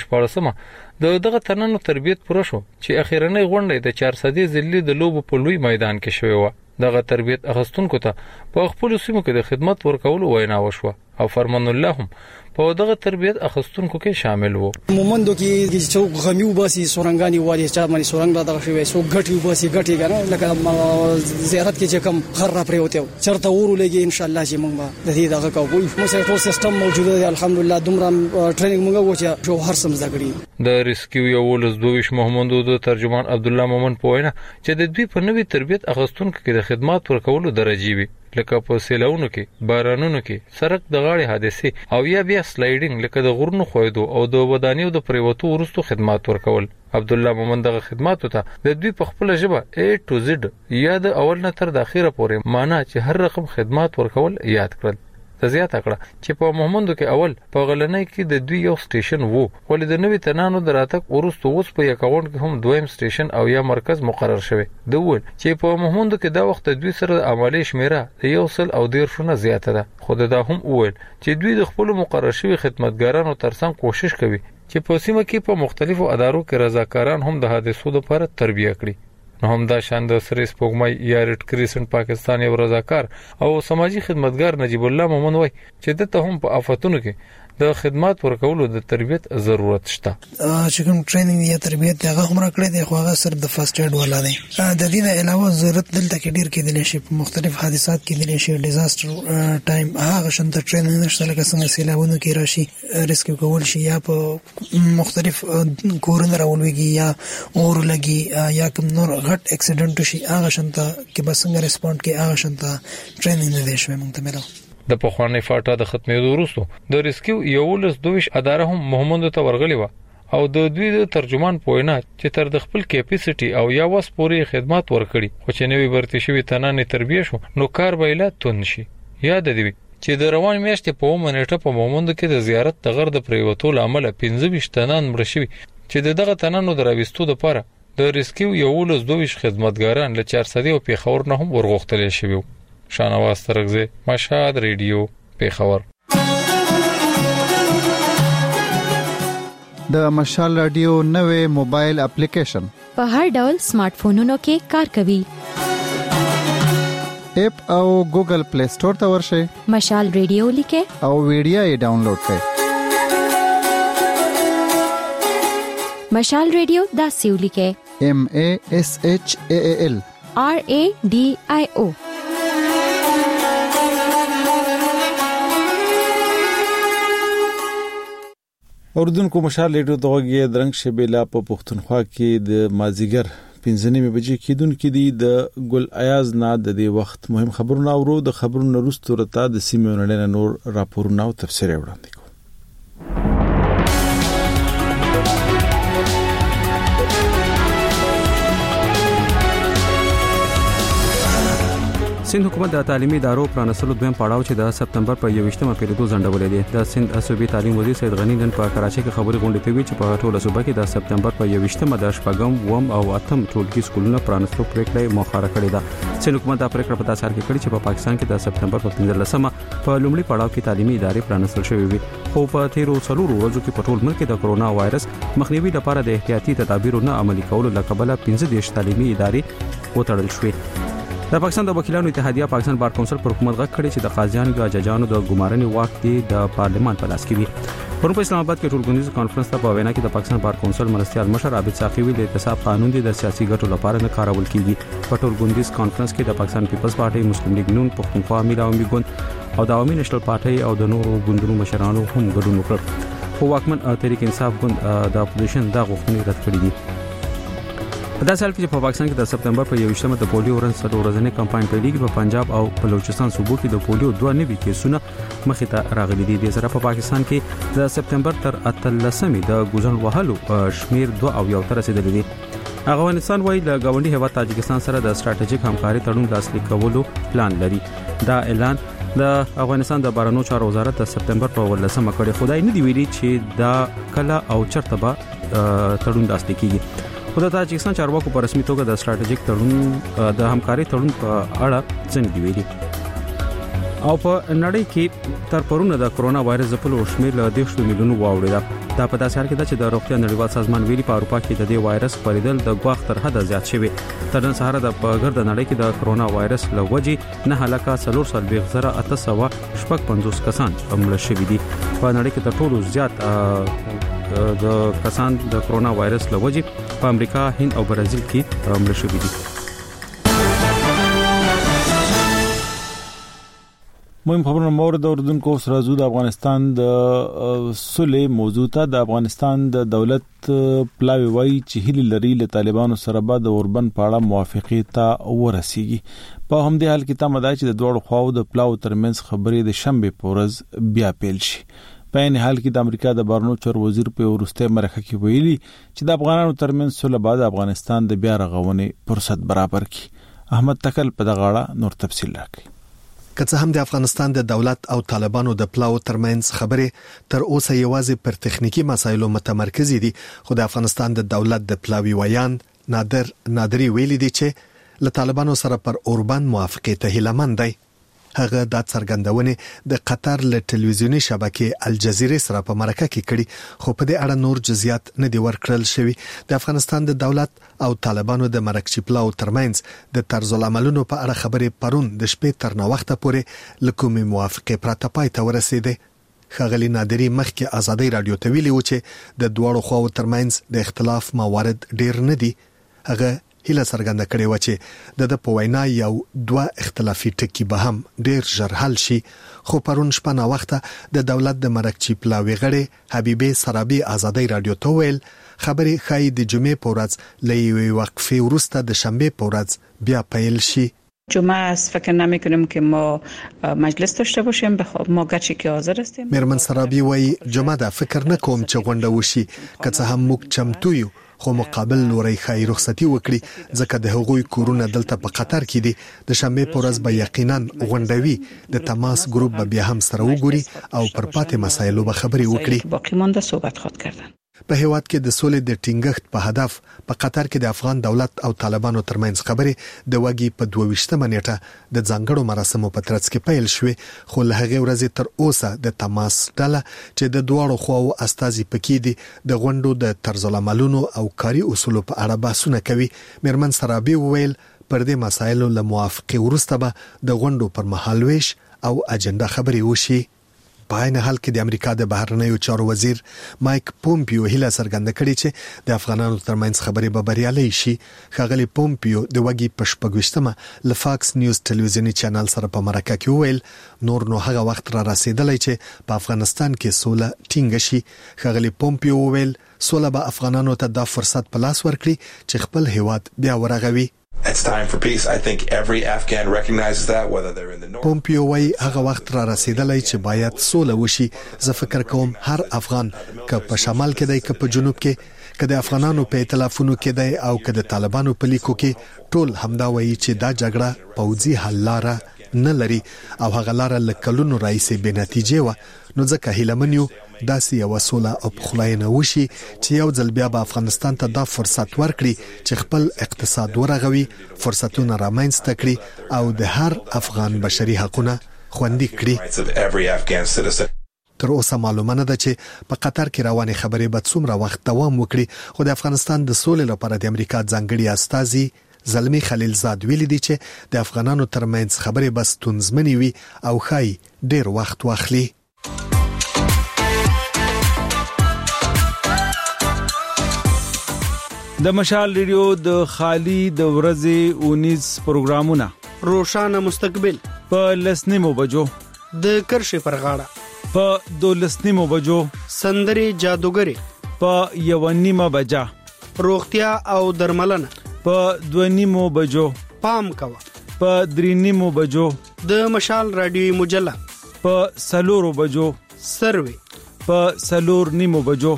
S22: 14مه دغه تنانو تربیت پوره شو چې اخیرنۍ غونډه د 400 ضلعي د لوبو په لوی میدان کې شوې و. دغه تربیت اخستونکو ته په خپل سیمو کې د خدمت ورکولو وینا وشوه او فرمان الله هم په دغه تربیت اخستونکو کې شامل وو.
S4: مومندو کې چې غمیو باسي سورنګانی والی چا باندې سورنګ را دغه شوی سو غټیو باسي غټي غره لکه زیارت کې چې کوم خر پریوته چرته ورو لګي ان شاء الله چې موږ د دې دغه کوو موږ ټول سیستم موجوده دی الحمدلله دومره ټریننګ موږ وچا جو هر سم زګړي.
S22: د ریسکیو یو ولز 22 محمدو د ترجمان عبد الله مومن پوینه چې د دوی په نوې تربیت اخستونکو کې د خدمات ورکولو درجی وي لکه په سیلاونو کې بارانونو کې سرک د غاړې حادثه او یا بیا سلایډینګ لکه د غرونو خویدو او د ودانیو د پریوتو ورستو خدمات ورکول. عبد الله مومن دغه خدماتو ته د دوی په خپل ژبه A to Z یا د اول نه تر د اخیره پورې معنی چې هر رقم خدمات ورکول یاد کړل. زیاته کړه چې په محمدو کې اول په غلنۍ کې د دوی یو سټیشن وو ولې د نوې تنانو دراتک ورستو اوس په یکاون کې هم دویم سټیشن او یا مرکز مقرر شوی. د ول چې په محمدو کې دا وخت دوی سره د عملی شمیره د 110 زیاته ده. خو دا هم وویل چې دوی د خپل مقرر شوی خدمتګارانو ترڅنګ کوشش کوي چې په سیمه کې په مختلفو ادارو کې رضاکاران هم د حادثو لپاره تربیه کړي. نو هم دا شان د سریس پوګمای یا ریډ کریسنټ پاکستان یو رضاکار او سماجی خدمتګار نجیب الله مومن وای چې د ته هم په آفاتونو کې د خدمات ورکولو د تربیت ضرورت شته.
S24: چې کوم ټریننګ یا تربیت هغه هم راکړی دی خو هغه صرف د فرست ایډ ولا دی. د دې نه علاوه ضرورت دلته کې ډیر کېدلی شي په مختلف حادثات کېدلی شي ډیزاستر ټایم هغه شنت ټریننګ نشته لکه څنګه سیلابونو کې راشي ریسکیو کول شي یا په مختلف کورونه راولويږي یا اور لګي یا کوم نور غټ اکسیډنټ شي هغه شنت کې بس څنګه ریسپونډ کې هغه شنت ټریننګ نه دی شوی موږ ته ملو.
S22: د پخوانی فاټا د ختمېدو وروسته د ریسکیو یو ولس 22 اداره هم محمد ته ورغلی و او د دوی د ترجمان پوینا چې تر د خپل کیپیسټي او یا واس پوری خدمات ورکړي خو چې نوې برتی شوی تنانې تربیه شو نو کار به لا تون شي. یاد دی چې د روان میاشتې په منېټه په محمد کې د زیارت د غر د پریوتو لامل 15 تنان مړ شوی چې دغه تنانو دراويستو لپاره د ریسکیو یو ولس 22 خدمتګاران له 400 او پیښور نه هم ورغوښتل شوی. شانواز ترغزي، مشهد ریډیو، پیښور.
S25: د مشال رادیو نوې موبایل اپلیکیشن
S12: په هر ډول سمارټ فونونو کې کار کوي.
S25: اپ او ګوګل پلی سٹور ته ورشئ.
S12: مشال ریډیو لیکه
S25: او ویډیو یې ډاونلوډ کړئ.
S12: مشال ریډیو دا سیو لیکه
S25: MASHAAL
S12: RADIO.
S2: اردوونکو مشال ریډیو دغه درنګ شبيله په پښتونخوا کې د مازیګر 15 بجې کېدونکو دي د ګل ایاز نه د دې وخت مهم خبرونه اورو. د خبرونو وروسته راته د سیمې ونړۍ نور راپورونه او تفسیر وړاندې کوو.
S5: سند حکومت د تعلیمي ادارو پرانستلو دویم پړاو چې د سپتمبر په 21مه پیریدو ځنډولې دي. د سند صوبې تعلیم وزیر سید غنی نن په کراچۍ کې خبري غونډه کوي چې په ټوله صوبه کې د سپتمبر په 21مه د شپږم وم او اتم ټولګي سکولونو پرانستلو پریکړه مؤخره کړې ده. سند حکومت دا پریکړه په تاسو کې کړې چې په پاکستان کې د سپتمبر په 15مه په لومړي پړاو کې تعلیمي ادارې پرانستل شوې وي. خو په تیرو څلورو ورځو کې په ټول ملک کې د کرونا وایرس مخنیوي لپاره د احتیاطي تدابیرونو عملي کولو لپاره 15 تعلیمي ادارې وتړل شوې. د پاکستان د وکیلانو اتحادیه پاکستان بار کونسل پر حکومت غږ کړی چې د قاضیانو او ججانو د ګمارنې واک دی د پارلمان په لاس کې وي. پرون په اسلام آباد کې ټولګونیز کانفرنس ته په وینا کې د پاکستان بار کونسل مرستیال مشر عابد ساقي ویلي د احتساب قانون دی د سیاسي ګټو لپاره نه کارول کیږي. په ټولګونیز کانفرنس کې د پاکستان پیپلز پارټي، مسلم لیگ نون، پښتونخوا ملي عوامي ګوند او د عوامي نېشنل پارټي او د نورو ګوندونو مشرانو هم ګډون وکړ. خو واکمن تحریک انصاف ګوند د اپوزیشن د غوښتنې رد کړې دي. په داسې حال کې چې په پاکستان کې د سپتمبر په 21مه د پولیو ورځنی کمپاین پیلېږي. په پنجاب او بلوچستان صوبو کې د پولیو 2 نوي کیسونه مخې ته راغلي دي. د سره په پاکستان کې د سپتمبر تر 18مې د ګوزن وهلو شمیر 2 او یو تر رسیدلی دي. افغانستان وايي د گاونډي هیواد تاجکستان سره د ستراتیژیک همکاري تړون لاسلیک کولو پلان لري. دا اعلان د افغانستان د بهرنیو چارو وزارت د سپتمبر په 18مه کړی. خدای نه دی ویلي چې دا کله او چرته به تړون لاسلیک کیږي. خو د تاجکستان چارواکو په رسمي توګه د ستراتیژیک تړون د همکاري تړون په اړه څه نه دی ویلي. او په نړۍ کې تر پرونه د کرونا وایرس ځپلو شمیر له 10 میلیونو واوړي. دا په داسې حال کې ده چې د روغتیا نړیوال سازمان ویلي په اروپا کې د دې وایرس خپرېدل د غواخ تر حد زیات شوی. تر نن سهار د ګرد نړۍ کې د کرونا وایرس له وجې نه هلاکه 4,855 کسان مړه شوي دي. په نړۍ کې تر ټولو زیات د کسان د کرونا وایرس له وجې په امریکا، هند او برازیل کې مړه شوي دي.
S2: مهم خبرونه مورد اوردونکو سره زو د افغانستان د صلح موضوع ته د افغانستان د دولت پلاوی وایي چې هلي لري له طالبانو سره به د اوربند پاړه موافقه ته ورسیږي. په همدې حال کې تمه ده چې د دوه خواو د پلاو ترمنځ خبرې د شنبه پورز بیا پیل شي. په این حال کې د امریکا د بهرنیو چارو وزیر په ورسته مرکه کې ویلي چې د افغانانو ترمنځ صلح بعد افغانستان د بیا رغونې فرصت برابر کړي. احمد تکل په دغه اړه نور تفصیل راکړي.
S6: که څه هم د افغانستان د دولت او طالبانو د پلاو ترمنځ خبرې تر اوسه یوازې پر تخنیکی مسایلو متمرکز دي، خو د افغانستان د دولت د پلاوی ویان نادری ویلي دي چې له طالبانو سره پر اوربند موافقه ته هیلمن دی. هغه د څرګندونې د قطر له ټلویزیونی شبکې الجزیره سره په مرکه کې کړي، خو په دې اړه نور جزئیات نه دی ورکړل شوی. د افغانستان د دولت او طالبانو د مرکچی پلاو ترمنځ د طرز العملونو په اړه خبرې پرون د شپې تر نو وخته پورې لکومي موافقه پرته پای ته ورسېده. خغلی نادری مخکې ازادي رادیو ته ویلي و چې د دوړو خواو ترمنځ د اختلاف موارد ډیر نه دي. هغه هله څرګنده کړې و چې د په وینا یو 2 اختلافي ټکي به هم ډیر ژر حل شي. خو پرون شپه نا وخته د دولت د مرکچی پلاوی غړي حبیبه سرابي ازادي رادیو ته ویل خبرې خای د جمعې په ورځ لې وقفه ورسته د شنبه په ورځ بیا پیل شي.
S7: جمعه است فکر نمی کنیم که ما مجلس داشته باشیم ما گرچه که حاضر هستیم.
S6: میرمن سرابی وای جمعه دا فکر نکوم چې غونډه وشي که څه هم موږ چمتو یو خو مقابل لوري خای رخصتي وکړي ځکه د هغوی کورونه دلته په قطر کې دي. د شنبه په ورځ به یقینا غونډوي د تماس ګروپ به بیا هم سره وګوري او پر پاتې مسایلو به خبري وکړي.
S7: باقی مونده صحبت خود کردن.
S6: په هیواد کې د سولې د ټینګښت په هدف په قطر کې د افغان دولت او طالبانو ترمنځ خبرې د وګي په 22مه نیټه د ځانګړو مراسمو په ترڅ کې پیل شوې، خو له هغه ورځې تر اوسه د تماس ډله چې د دوه خواو استازي پکې دي د غونډو د طرز العملونو او کاري اصولو په اړه بحثونه کوي. میرمن سرابي ویل پر دې مسایلو له موافقه ورسته به د غونډو پر مهالويش او اجنډا خبري وشي. په عین حال کې د امریکا د بهرنیو چارو وزیر مایک پومپیو هیله څرګنده کړې چې د افغانانو ترمنځ خبرې به بریالۍ شي. ښاغلی پومپیو د وګي په 28مه ل فاکس نیوز ټلویزیونی چینل سره په مرکه کې ویل نور نو هغه وخت را رسیدلی چې په افغانستان کې سوله ټینګ شي. ښاغلی پومپیو ویل سوله به افغانانو ته د فرصت په لاس ورکړي چې خپل هیواد بیا ورغوي.
S8: It's time for peace. I think every Afghan recognizes that, whether they're in the north.
S6: پومپیو وايي هغه وخت را رسیدلی چې باید سوله وشي. زه فکر کوم هر افغان که په شمال کې دی که په جنوب کې کله افغانانو په ائتلافونو کې دی او کله طالبانو په لیکو کې ټول همدا وایي چې دا جګړه پوځي حل لاره نه لري او هغه لاره لکلونو رئیس به نتیجه و. نو ځکه هیلمنیو داسې یو سوله او خلاینه وشي چې یو ځل بیا به افغانستان ته دا فرصت ورکړي چې خپل اقتصاد ورغوي، فرصتونه رامنځته کړي او د هر افغان بشري حقوقونه خوندي کړي. تر اوسه معلومه نه ده چې په قطر کې روانې خبرې به څومره وخت دوام وکړي، خو د افغانستان د سولې لپاره د امریکا ځانګړي استازي زلمی خلیلزاد ویلي دي چې د افغانانو ترمنځ خبرې بس تونزمنې وي او خای ډیر وخت واخلي.
S2: د مشال ریډیو د خالی د ورځې 19 پروګرامونه
S3: روشانه مستقبل
S2: په لسنیمو بجو،
S3: د کرښې پر غاړه
S2: په 12 بجو،
S3: سندري جادوګری
S2: په 1:30 بجا،
S3: روغتیا او درملنه
S2: په 2:30 بجو،
S3: پام کوه
S2: په 3:30 بجو،
S3: د مشال رادیوي مجله
S2: په 4 بجو،
S3: سروي
S2: په 4:30 بجو.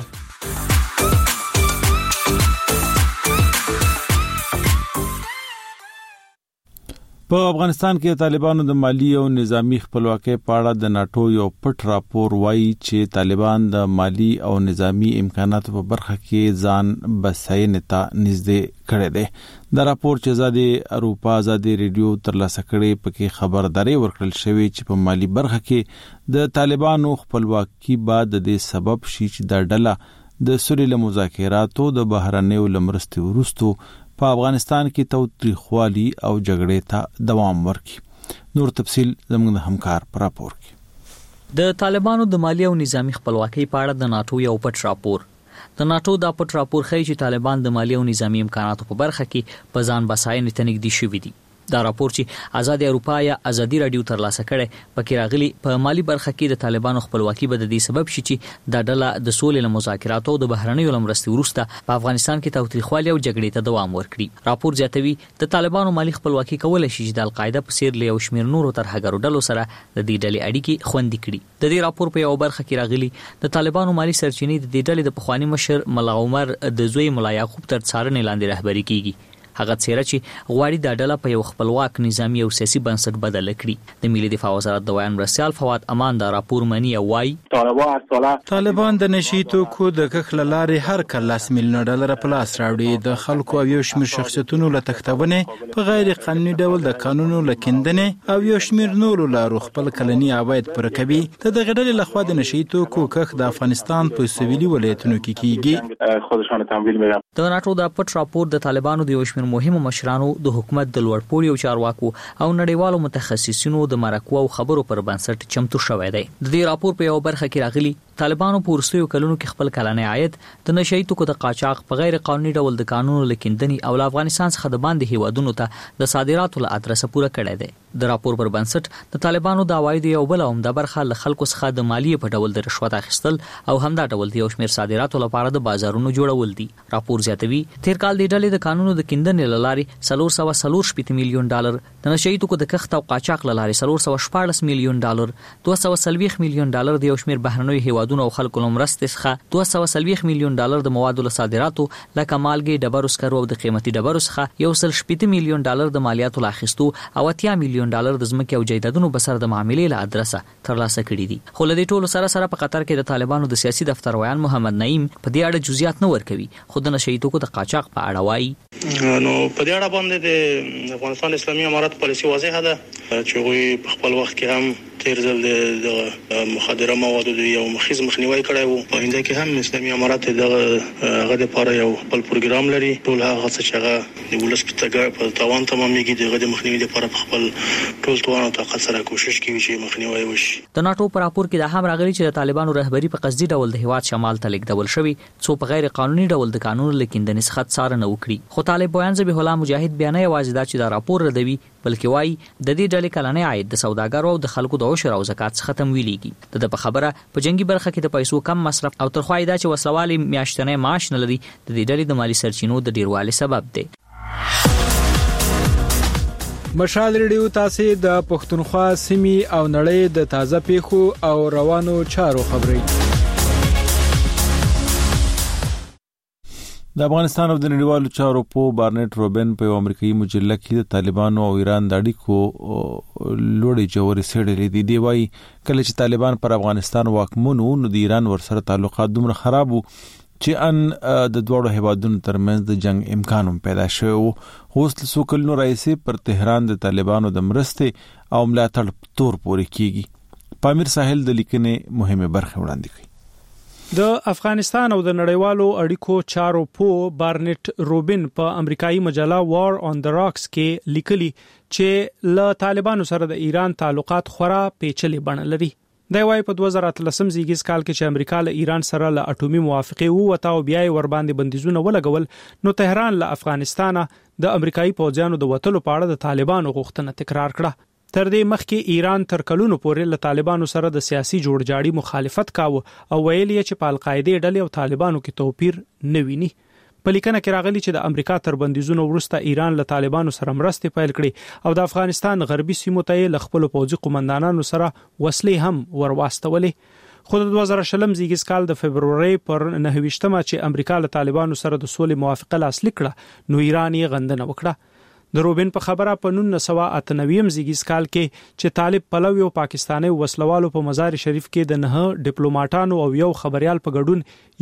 S2: په افغانستان کې طالبانو د مالی او نظامی خپلواکۍ په اړه د ناتو یو پټ راپور وایي چې طالبان د مالی او نظامی امکاناتو په برخه کې ځان بساینې ته نږدې کړي دي. دا راپور چې آزادي اروپا آزادي ریډیو ترلاسه کړي پکې خبرداري ورکړل شوې چې په مالی برخه کې د طالبانو خپلواکي بعد د دې سبب شي چې د ډله د سولې مذاکراتو د بهرنیو لمرستي ورستو په افغانستان کې تاوتریخوالي او جګړې ته دوام ورکړي. نور تفصيل زموږ د همکار پر راپور کې.
S9: د طالبانو د مالی او نظامی خپلواکۍ په اړه د ناتو یو پټ راپور. د ناتو دا پټ راپور ښیي چې طالبان د مالی او نظامی امکاناتو په برخه کې په ځان بساینې ته نږدې شوي دي. دا راپور چې آزادي اروپا یا آزادي رادیو ترلاسه کړي پکې راغلي په مالی برخه کې د طالبانو خپلواکي به د دې سبب شي چې د ډله د سولې مذاکراتو او د بهرنیو لمرستي ورسته په افغانستان کې تاوتریخوالي او جګړې ته دوام ورکړي. راپور زیاتوي د طالبانو مالی خپلواکي کولای شي چې د القاعده په څیر له یو شمېر نورو ترهګرو ډلو سره د دې ډلې اړیکې خوندي کړي. د دې راپور په یو برخه کې راغلي د طالبانو مالی سرچینې د دې ډلې د پخوانی مشر ملا عمر د زوی ملا یعقوب تر څارنې لاندې رهبري کیږي. هغه څیره چې غواړي د ډله په یو خپلواک نظامی او سیاسي بنسټ بدل کړي. د ملي دفاع وزارت د ویان مرسیال فواد امان دا راپور منی او وايي
S10: طالبان د نشي توکو د کخل لارې هر کله $1 میلیون په لاس راوړي. د خلکو او یو شمېر شخصیتونو له تختونه په غیر قانوني ډول د قانونو لکندنې او یو شمېر نورو لارو خپل کلنی عواید پر کوي. د غډلې لخوا د نشي توکو کخ د افغانستان په سویلي ولایتونو کې کیږي.
S9: د ناتو دا پټ راپور د طالبانو د یو شمېر مهمو مشرانو د حکومت د لوړپوړي او چارواکو او نړیوالو متخصصینو د مرکو او خبرو پر بنسټ چمتو شوی دی. د دې راپور په یو برخه کې راغلي طالبانو په وروستیو کلونو کې خپل کلنی عاید د نشئی توکو د قاچاق په غیر قانوني ډول د قانونو لکندنې او افغانستان څخه د باندې هیوادونو ته د صادراتو له ادرسه پوره کړی دی. د راپور پر بنسټ د طالبانو د عواید یو بل عمده برخه له خلکو څخه د مالیې په ډول د رشوت اخیستل او همدا ډول د یو شمېر صادراتو لپاره د بازارونو جوړول دي. راپور زیاتوي تیر کال د ډلې د قانونو د کندنې لارې $440 میلیون، د نشئی توکو د کښت او قاچاق لارې $414 میلیون، $240 میلیون د یو شمېر بهرنیو هیوادونو او خلکو لمرستې څخه $240 میلیون د موادو له صادراتو لکه مالګې، ډبرو سکرو او د قیمتي ډبرو څخه $160 میلیون د مالیاتو له اخیستو او $80 میلیون د ځمکې او جایدادونو بسر د معاملې له ادرسه ترلاسه کړي دي. خو له دې ټولو سره په قطر کې د طالبانو د سیاسي دفتر ویان محمد نعیم په دې اړه جزئیات نه ورکوي، خو د نشئی توکو د قاچاق په اړه وایي.
S11: نو په دې اړه باندې د افغانستان اسلامي امارات پالیسي واضحه ده چې دوی په خپل وخت کې هم تیر ځل د مخدره موادو د یو مخیز مخنیوي کړی وو. په انده کې هم اسلامي امارات هغه لپاره یو خپل پروګرام لري. ټول هغه څه چې هغه د ولس په توان تمامېږي د مخنیوي لپاره په خپل ټول توان او طاقت سره کوشش کوي چې مخنیوي وشي.
S9: د ناتو پر راپور کې دا هم راغلي چې د طالبانو رهبری په قصدي ډول د هیواد شمال ته لیږدول شوی څو په غیر قانوني ډول د قانون لکندنې څخه څارنه وکړي. خو طالب بیان ذبیح الله مجاهد بیان یوازې دا چې دا راپور ردوي، بلکې وایي د دې ډلې کلنی عاید د سوداګرو او د خلکو د عشر او زکات څخه تمویلېږي. د په خبره په جنگي برخه کې د پیسو کم مصرف او ترخوای دا چې وسلوالي میاشتنی معاش نه لري د دې ډلې د مالی سرچینو د ډیروالي سبب دی.
S13: مشال ریډیو تاسو د پښتونخوا سیمې او نړۍ د تازه پیښو او روانو چارو خبري.
S2: د افغانستان او د نړیوالو چارو په بارنټ روبن په امریکایي مجله کې د طالبانو او ایران د اړیکو لوړې جوړې سړلې دي. دی وايي کله چې طالبان پر افغانستان واکمنو نو د ایران ورسره تعلقات دومره خراب وو چې ان د دوړو هیوادونو ترمنځ د جنگ امکان هم پیدا شوی وو. اوس له څو کلونو راهیسې پر تهران د طالبانو د مرستې او ملاتړ تور پورې کیږي. پامیر ساحل د لیکنې مهمه برخه وړاندې کوي.
S13: د افغانستان او د نړیوالو اړیکو چارو په بارنټ روبن په امریکایي مجله وار اون د راکس کې لیکلي چې له طالبانو سره د ایران تعلقات خورا پیچلې بڼه لري. د وايي په 2013 زیږیز کال کې چې امریکا له ایران سره له اټومي موافقه ووته او بیا یې ور باندې بندیزونه ولګول، نو تهران له افغانستان د امریکایي پوځیانو د وټلو په اړه د طالبانو غوښتنه تکرار کړه. تر دې مخکې ایران تر کلونو پورې له طالبانو سره د سیاسي جوړجاړي مخالفت کاوه او ویل یې چې په القاعده ډلې او طالبانو کې توپیر نه ویني. په لیکنه کې راغلي چې د امریکا تر بندیزونو وروسته ایران له طالبانو سره مرستې پیل کړې او د افغانستان غربي سیمو ته له خپل پوځي قومندانانو سره وسلې هم ورواستولې. خو د 2020 زیږیز کال د فبرवरी پر 9 چې امریکا له طالبانو سره د سولې موافقه لاسلیک کړه، نو ایران یې غندنه وکړه. د روبن په خبره په 1998 زیږیز کال کې چې طالب پلوی او پاکستاني وسلوالو په مزار شریف کې د 9 ډیپلوماټانو او یو خبريال په ګډون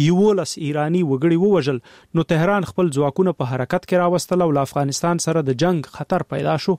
S13: 11 ایرانی وګړي ووژل، نو تهران خپل ځواکونه په حرکت کې راوستل او افغانستان سره د جنگ خطر پیدا شو.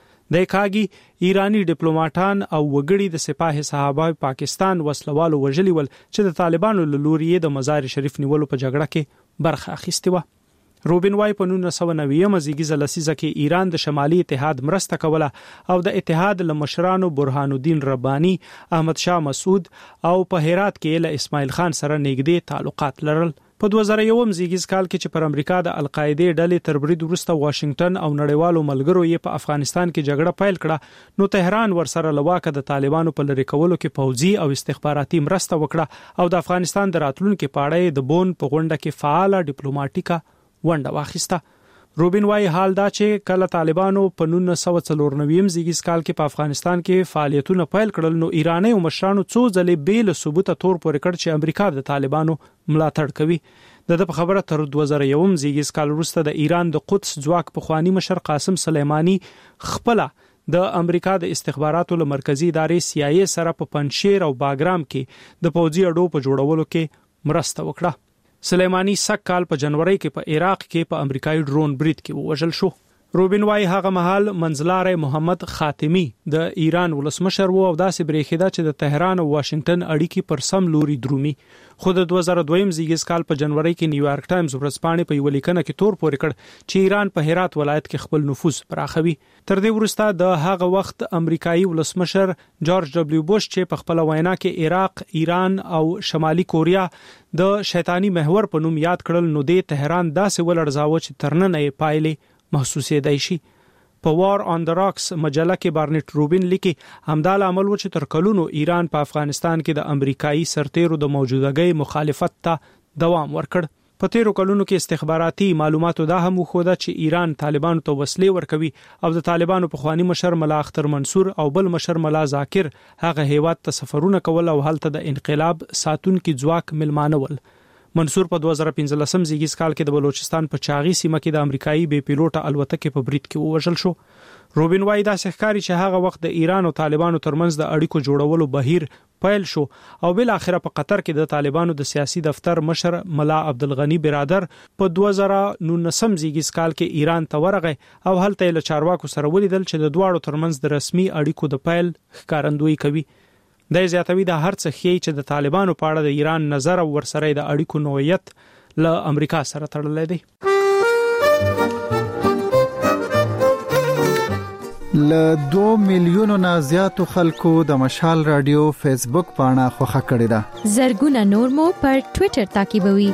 S13: د کاږي ایرانی ډیپلوماټان او وګړي د سپاه صحابه پاکستان وسلوالو وژلي ول چې د طالبانو له لوري د مزار شریف نیولو په جګړه کې برخه اخیسته و. روبن وايي په 1990 زیږیز لسیزه کې ایران د شمالي اتحاد مرسته کوله او د اتحاد له مشرانو برهان الدین رباني، احمد شاه مسعود او په هرات کې له اسماعیل خان سره نږدې تعلقات لرل. په 2001 زیږیز کال کې چې پر امریکا د القاعده ډلې تر برید وروسته واشنگټن او نړیوالو ملګرو یې په افغانستان کې جګړه پیل کړه، نو تهران ورسره لواکه د طالبانو په لری کولو کې پوځي او استخباراتي مرسته وکړه او د افغانستان د راتلونکو په اړه د بون په غونډه کې فعال ډیپلوماټیکا ونډه واخیسته. روبن وايي حال دا چې کله طالبانو په 1994 زیږیز کال کې په افغانستان کې فعالیتونه پیل کړل، نو ایرانی او مشرانو څو ځلې بیل ثبوت تور پورې کړ چې امریکا د طالبانو ملاتړ کوي. د په خبره تر 2001 زیږیز کال وروسته د ایران د قدس ځواک په خوانی مشر قاسم سلیمانی خپل د امریکا د استخباراتو له مرکزی ادارې CIA سره په پنشیر او باګرام کې د پوځي اډو په جوړولو کې مرسته وکړه. سلیمانی سک کال په جنوري کې په عراق کې په امریکایي ډرون برید کې وژل شو. روبن وايي هغه مهال منځلاري محمد خاتمی د ایران ولسمشر وو او داسې بریښیدا چې د تهران او واشنگټن اړیکې پر سم لوري درومي. خو د 2002 زیږیز کال په جنوري کې نیویارک ټایمز ورځپاڼې په یو لیکنه کې تور پورې کړ چې ایران په هرات ولایت کې خپل نفوذ پراخوي. تر دې وروسته د هغه وخت امریکایي ولسمشر جورج دبليو بوش چې په خپل وینا کې عراق، ایران او شمالي کوریا د شیطانی محور په نوم یاد کړل، نو د تهران داسې ولړزاوه چې ترنه یې پایلې محسوسې دی شي. په وار اون د راکس مجله کې بارنټ روبن لیکي همدا عمل و چې تر کلونو ایران په افغانستان کې د امریکایي سرتیرو د موجودګۍ مخالفت ته دوام ورکړ. په تیرو کلونو کې استخباراتي معلوماتو دا هم وښوده چې ایران طالبانو ته وسلې ورکوي او د طالبانو په خوانی مشر ملا اختر منصور او بل مشر ملا ذاکر هغه هیواد ته سفرونه کول او هلته د انقلاب ساتونکو ځواک ملمانه ول. منصور په 2015 زیږیز کال کې د بلوچستان په چاغي سیمه کې د امریکایي بې پیلوټه الوتکې په برید کې ووژل شو. روبن وايي دا ښکاري چې هغه وخت د ایران او طالبانو ترمنځ د اړیکو جوړولو بهیر پیل شو او بل اخره په قطر کې د طالبانو د سیاسي دفتر مشر ملا عبدالغنی برادر په 2019 زیږیز کال کې ایران ته ورغی او هلته له چارواکو سره ولیدل چې د دواړو ترمنځ د رسمي اړیکو د پیل ښکارندویي کوي. د زیاتوي د هر څه خي چې د طالبانو په اړه د ایران نظر او ورسره د اړیکو نوعیت له امریکا سره تړلې دي.
S25: ل 2 میلیونو نه زیاتو خلکو د مشال رادیو فیسبوک پاڼه خوښه کړې ده.
S12: زرګونه نور مو پر ټوئیټر تعقیبوي.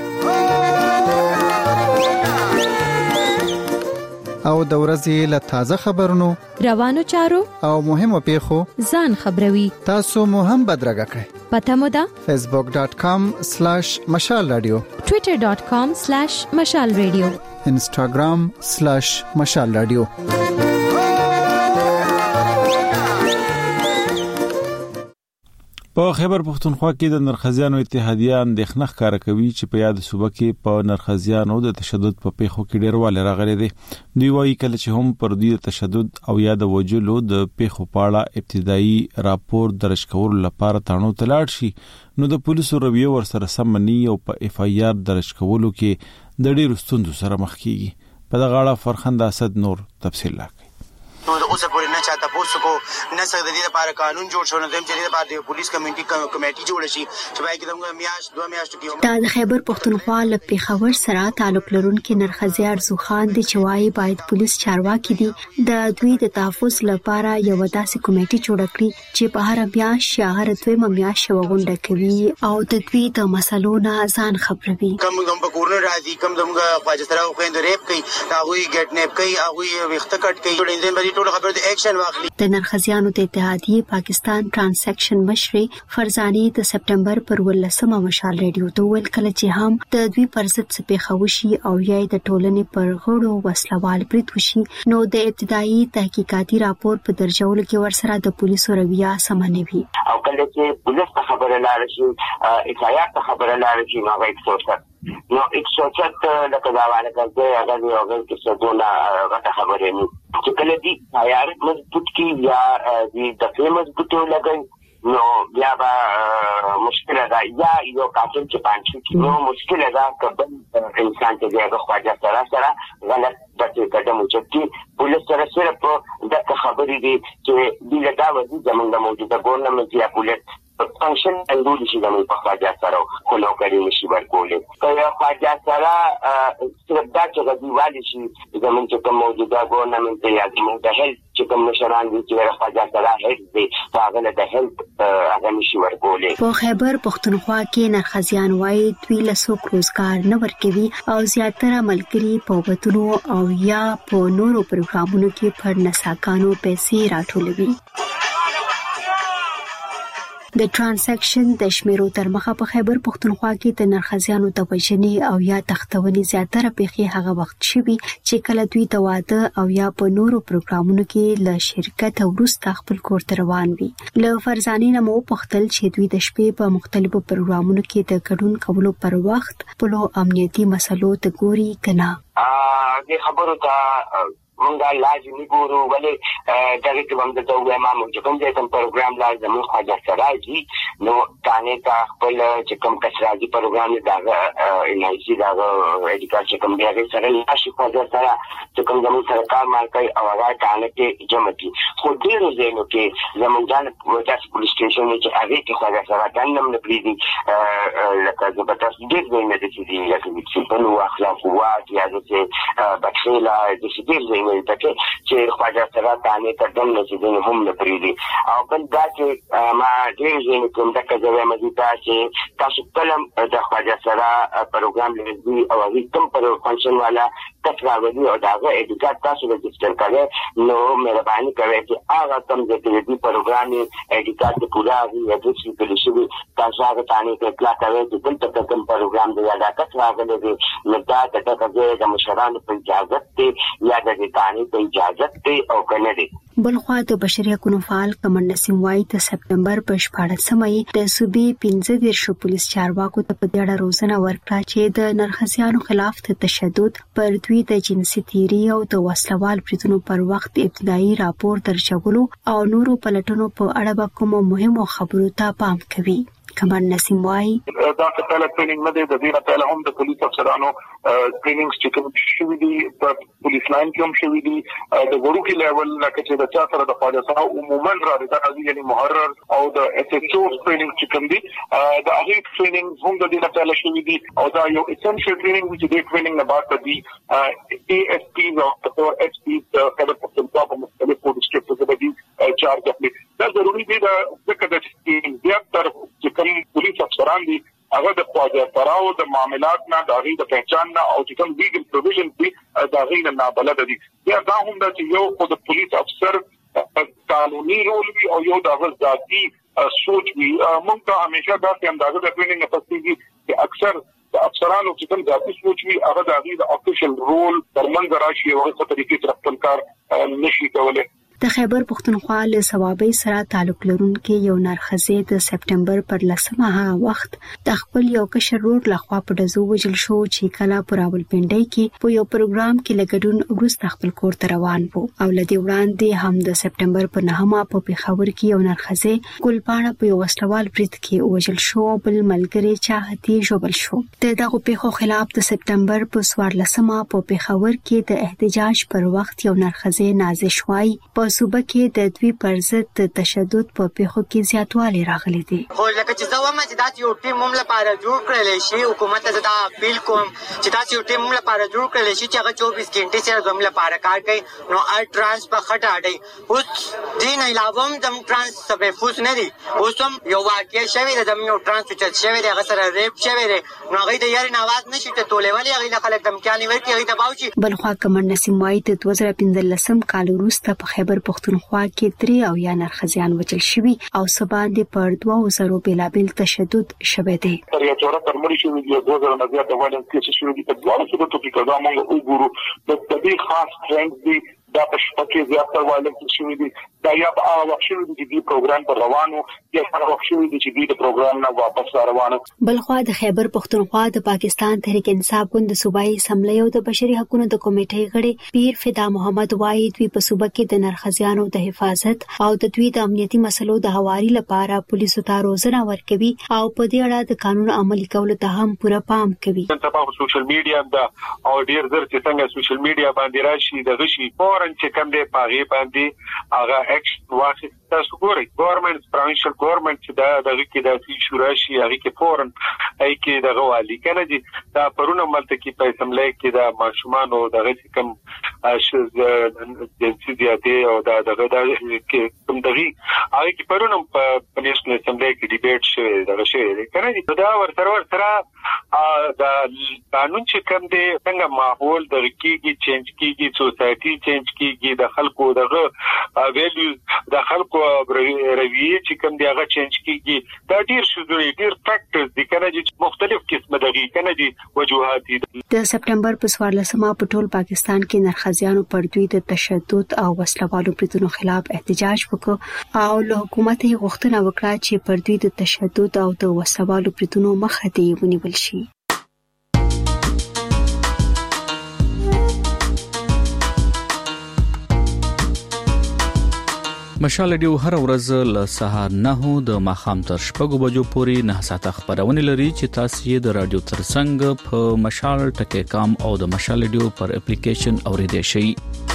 S25: او د ورځې له تازه خبرونو،
S12: روانو چارو
S25: او مهمو پیښو
S12: ځان خبروي.
S25: تاسو مو هم بدرګه کړئ.
S12: پته مو ده
S25: facebook.com/مشال رادیو،
S12: twitter.com/مشال رادیو،
S25: instagram/مشال رادیو.
S2: په په خیبر پختونخوا کې د نرخزیانو اتحادیه اندېښنه ښکاره کوي چې په یاد صوبه کې په نرخزیانو د تشدد په پیښو کې ډېروالی راغلی دی. دوی وایي کله چې هم پر دوی د تشدد او یا د وژلو د پیښو په اړه ابتدایي راپور درج کولو لپاره تاڼو ته لاړ شي نو د پولیسو رویه ورسره سم نه او په اف آی آر درج کولو کې د ډېرو ستونزو سره مخ کیږي. په دغه اړه فرخنده اسد نور تفصیل راکړي.
S14: نو د اوسه پورې نه چاته پوسو کو نه څنګه د دې لپاره قانون جوړ شو، نه د دې لپاره د پولیس کمیټي جوړ شي چې باید کومه میاش 2 میاشتو کې.
S15: دا د خیبر پختونخوا له پیښور سره تعلق لرونکي نرخزی ارزو خان دی چې وايي باید پولیس چارواکي دي د دوی د تحفظ لپاره یو داسې کمیټي جوړ کړي چې په هر میاش یا هر دویمه میاش وغونډه کوي او د دوی د مسلو نه ځان خبروي.
S14: کوم په کورن راځي کوم دغه خواجه سره خويند ریپ کوي، هغه ګټنیپ کوي، هغه وخت کټ کوي، ټول خبر د اکشن واخلي.
S15: د نرخزیانو د اتحادیه پاکستان ترانزیکشن مشري فرزاني د سپټمبر پر 18 مشال ریډیو ته ویل کله چې هم د دوی پر ضد سپېښوشي او یا د ټولنې پر غړو وسلوال برید وشي نو د ابتدایي تحقیقاتي راپور په درجولو کې ورسره د پولیسو رویه سم نه وي
S16: او کله چې پولیس ته خبره لاړ شي اتحادیه ته خبره لاړ شي نو نو 107 لکه دا وانه کوي هغه یو څه دونه غټه خبره نه چې کله دې عیار مضبوط کی یا دې د فیمس بوتو لګي نو بیا به مشکل ده یا یو کاتل چې پانچو کې نو مشکل ده کبن انسان ته دغه خواجه سره غلط بچي قدم وچتي پولیس سره صرف د خبرې دي چې دې دا وځي زمونږ موجوده ګورنمنت یا پولیس فنکشن اندول شي د په خواجه سره کولو کوي نشي ورکولې که خواجه سره صرف دا چې دیوالي شي زمونږ چې کوم موجوده ګورنمنت یا زمونږ د هیلث چې کوم مشران دي چې خواجه سره هیلث دي هغه د هیلث هغه نشي ورکولې.
S15: په خیبر پختونخوا کې نرخزیان وايي دوی له څوک روزګار نه ورکوي او زیاتره ملګري په وطنو او یا په نورو پروګرامونو کې پر نساکانو پیسې راټولوي. د ترانزیکشن د شمیرو تر مخه په خیبر پختونخوا کې د نرخزیانو د وژنې او یا تختونې زیاتره پیښې هغه وخت شوي چې کله دوی د واده او یا په نورو پروګرامونو کې له شرکت وروسته خپل کور ته روان وي. له فرزاني نه مو پوښتل چې دوی د شپې په مختلفو پروګرامونو کې د ګډون کولو پر وخت په امنیتي مسلو ته ګوري کنه.
S16: د خبرو ته مونږه لازمي ګورو ولې دغه کوم د دوه امام چې کوم د پروګرام لازمي خواجه سراجي نو کانه کا خپل چې کوم کسراجي پروګرام دا انایسي دا اډیکال چې کوم دی سره لاشي خواجه سره چې کوم زموږ سرکار مارکای او هغه کانه کې جمعتي خو ډیرو ځینو کې زموږ ځان وځي پولیس سټیشن چې هغه کې خواجه سره کنه نه پریدي لکه د بتاس ډیر نه دي چې په نو اخلاق واټ یا چې بخیلا د دې چې خواجه سره تانه کډم نه چې هم نه پریدي او بل دا چې ما دې ځین کوم د کځوي مزيتا چې تاسو کلم د خواجه سره پروګرام لري او هغه کوم پر فنکشن والا تکراوي او داغه اډیکټ تاسو رجسٹر کړئ نو مهرباني کوئ چې هغه کوم د دې پروګرام اډیکټ پورا وي یا د څه په لشي تاسو هغه تانه کې اطلاع کوئ چې بل کوم پروګرام دی یا تکراوي دی نو دا د مشرانو په اجازه ته یا د تانه په اجازه ته او کنه دی.
S15: بلخوا د بشري حقوقو فعال کمر نسیم وای د سپټمبر په 14مې د صوبې 15 پولیس چارواکو ته په دې اړه روزنه ورکړه چې د نرخزیانو خلاف د تشدد پر دوی د جنسي تیری او د وسلوال بریدونو پر وخت ابتدایي راپور درجولو او نورو پلټنو په اړه کوم مهمو خبرو ته پام کوي. کمر نسیم وای
S17: دا ټول ټریننګ نه دی د دې لپاره هم د پولیس افسرانو ټریننګ چې کوم شوی دی په پولیس لاین کې هم شوی دی د وړو کې لیول لکه چې د چا سره د فاجعه سره عموما راځي یعنی محرر او د اس ایچ او ټریننګ چې کوم دی د هغه ټریننګ هم د دې لپاره شوی دی او دا یو اسنشل ټریننګ چې د ټریننګ نه بعد دی ای اس پی او ایچ پی د خبر پښتونخوا په مختلفو ډیسټریکټونو کې دی چارج اخلي. دا ضروري دی د کده چې زیاتره چې کوم پولیس افسران دي هغه د خواجه سراو د معاملات نه د هغې د پہچان نه او چې کوم لیګل پروویژن دي د هغې نه نابلده دي. بیا دا هم ده چې یو خو د پولیس افسر قانوني رول وي او یو د هغه ذاتي سوچ وي. موږ ته همیشه داسې اندازه د ټریننګ نه پسېږي چې اکثر د افسرانو چې کوم ذاتي سوچ وي هغه د هغې د افیشل رول ترمنځ راشي او هغه په طریقې سره خپل کار نشي کولی.
S15: د خیبر پښتونخوا له ثوابي سره تعلق لرونکي یو نرخزه د سپټمبر پر 10 وخت د خپل یو کشر رور لخوا په دزو وجل شو چې کلا پر راولپنډي کې په یو پروګرام کې لګډون وروسته خپل کور ته روان وو او لدی وړاندې هم د سپټمبر په 9 په پیښور کې یو نرخزه ګلپاڼه په یو وسلوال برید کې وجل شو بل ملګری چاهتي جوړل شو د دغه پیښو خلاف د سپټمبر په 14 په پیښور کې د احتجاج پر وخت یو نرخزه نازل شوی په صوبه کې د دوی پر ضد تشدد په پیښو کې زیاتوالی راغلی دی
S1: خو لکه چې زه وایم چې دا یو ټیم موږ لپاره جوړ کړل شي حکومت ته دا اپیل کوم چې دا یو ټیم موږ لپاره جوړ کړل شي چې هغه 24 غنټې سره زموږ لپاره کار کوي نو ار ترانس په خټه اړي اوس دین علاوه هم ترانس محفوظ نه دي اوس هم یو واقعي شوی د زموږ ترانس چې شوی د غسر ریپ شوی دی نو هغه د یاري نواز نشي ته تولې ولی هغه خلک دمکاني ورکړي هغه تباوچی
S15: بلخوا کمر نسیم وای د 2015 کال وروسته په خیبر پښتونخوا کې 3 او یا نرخزیان وچل شوی او سباندې پر 2000 بلابل تشدد شوه دی
S17: تر یو څوره تر مړي شوی دی 2000 نه زیات وایلنس کې شوی دی په 2000 په کې دا موږ وګورو د دې خاص ټرند دی دا په شپه کې زیات تر وایلنس شوی دی دا یا په هغه وخت شوی دی چې پروګرام پر روانو یا په هغه وخت شوی دی چې د پروګرام نه واپس روانو
S15: بلخوا د خیبر پښتونخوا د پاکستان تحریک انصاف ګوند صوبایي اسمبلی او د بشري حقوقو د کمیټې غړي پیر فدا محمد وای دوی په صوبه کې د نرخزیانو د حفاظت او د دوی د امنیتي مسلو د هواري لپاره پولیسو ته روزنه ورکوي او په دې اړه د قانون عملي کولو ته هم پوره پام کوي
S17: په سوشل میډیا دا او ډیر زر چې څنګه سوشل میډیا باندې راشي د غشي فورن چې کوم دی پاغي باندې هغه اکشن واخلي تاسو ګورئ ګورنمنت پروینشل ګورنمنت چې دا دغه کې د شورا شي هغه کې فورن هي کې دغه والی کنه دي دا پرونه ملته کې په اسمبلی کې دا ماشومان او دغه کوم د سیدیاته او دغه کې کوم دغه هغه کې پرونه په نېشنل اسمبلی کې ډیبیټ شوی دغه شی کنه دي دا ورسره دا قانون چې کوم دی څنګه ماحول د کیږي چینج کیږي سوسایټي چینج کیږي د خلکو دغه ویلیوز د خلکو رویه چې کوم دی هغه چینج کیږي دا ډیر شوی ډیر فیکټرز دي کنه چې مختلف قسمه دغه کنه دي وجوهات دي
S15: د سپټمبر په 14 په ټول پاکستان کې نرخزیانو پر دوی د تشدد او وسلوالو بریدونو خلاف احتجاج وکړ او له حکومت یې غوښتنه وکړه چې پر دوی د تشدد او د وسلوالو بریدونو مخه دی ونیول شي
S9: مشال ډیو هر ورځ له سهار 9 د ماخام تر شپږو بجو پورې 9 ساعته خبرونه لري چې تاسو یې د رادیو ترڅنګ په مشال ټکی کام او د مشال ډیو پر اپلیکیشن اوریدئ شئ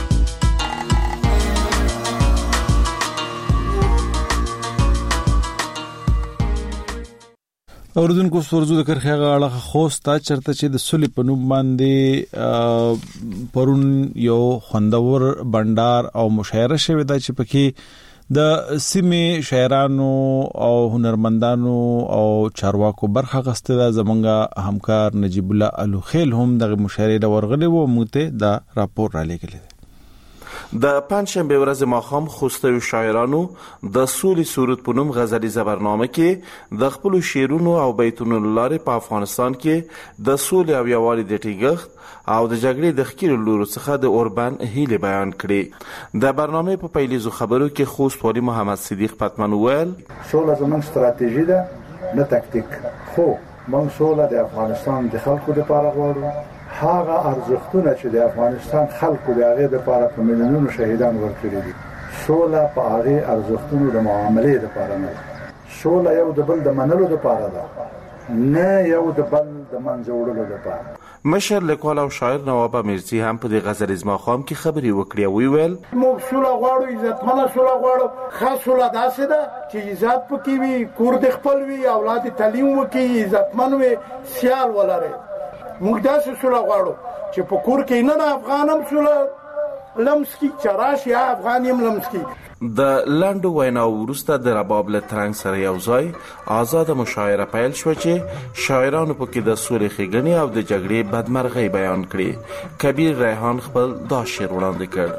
S2: اوردونکو سورزو د کرخه غاړه خوستا چرته چې د سولې په نوم باندې پرون یو خوندور بندر او مشاعره شوه د چې پکې د سیمې شاعرانو او هنرمندانو او چارواکو برخه غسته د زمونږه همکار نجیب الله الوخیل هم د مشاعره د ورغلي وو موږ دا راپور را لګل
S18: د پنځشنبه ورځ ماخام خوستوي شاعرانو د سولې سرود په نوم غزلیزه برنامه کې د خپل شعرونو او بیتونو لارې په افغانستان کې د سولې او یووالي د ټینګښت او د جګړې د خکیر لورو څخه د اوربان هیله بیان کړي د برنامه په پیلیزو خبرو کې خوست والی محمد صدیق پتمن ویل
S19: سولې زموږ ستراتیژي ده نه تکتیک خو موږ سولې د افغانستان د خلکو لپاره غواړو هغه ارزښتونه چې د افغانستان خلکو د هغه لپاره په ملیونونو شهیدان ورکړي دي سوله په هغه ارزښتونو د معاملې لپاره نه سوله یو د بل د منلو لپاره ده نه یو د بل د منځوړلو لپاره
S18: مشر لیکوال او شاعر نواب امیرزی هم په دې غزل ازماخام کې خبري وکړي او ویل
S19: موږ سوله غواړو عزتمنه سوله غواړو خاص سوله داسې ده چې عزت پکې وي کور د خپل وي اولاد تعلیم وکړي عزتمن وي سیال ولري موږ داسې سوله غواړو چې په کور کې نه افغانم سوله لمسکی چراشي افغانیم لمسکی
S18: د لاندو وینا ورسته د رباب له ترنګ سره یو ځای آزاد مشاعره پیل شو چې شاعرانو په کې د سولې ښېګڼې او د جګړې بدمرغۍ بیان کړي کبیر ریحان خپل دا شعر وړاندې کړ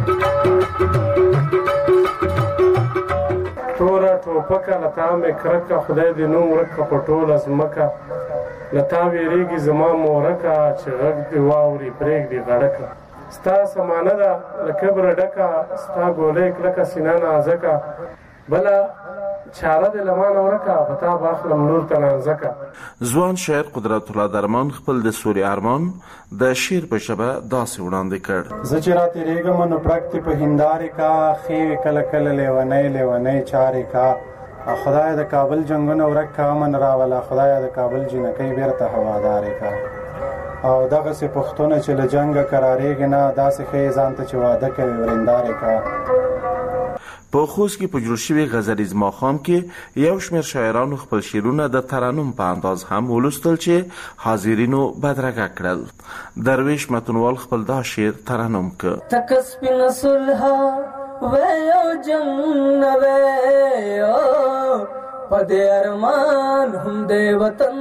S20: تورا ټوپکه لتا مې کرکه خدای دې نوم ورکه په ټوله ځمکه لتا ویریږي زما مورکه چې غږ دې واوري پرېږدي غړکه ستا سمانه ده له کبره ډکه ستا ګولۍ کلکه سینه نازکه بله چاره د لمانه ورکه په تا باخلم نور ته نانځکه.
S18: ځوان شاعر قدرت الله درمان خپل د سوري ارمان د شعر په ژبه داسې وړاندې کړ.
S4: زه چې راتېرېږم نو پرکتې په هندارې کا خېوې کله کله لیونی چارې کا خدای د کابل جنگونه ورک کا من راوله خدای د کابل جنکۍ بیرته هوادارې کا او دغسې پښتونه چې له جنګه قرارېږي نه داسې ښې ځان ته چې واده کوي ورندارې کا.
S18: په خوست کې په جوړ شوي غزلیز ماښام کې یو شمېر شاعرانو خپل شعرونه د ترنم په انداز هم ولوستل چې حاضرینو بدرګه کړل. درویش متنوال خپل دا شعر ترنم کړ.
S21: تکسبین صلحا ویو جنگ نویو پدې ارمان هم دې وطن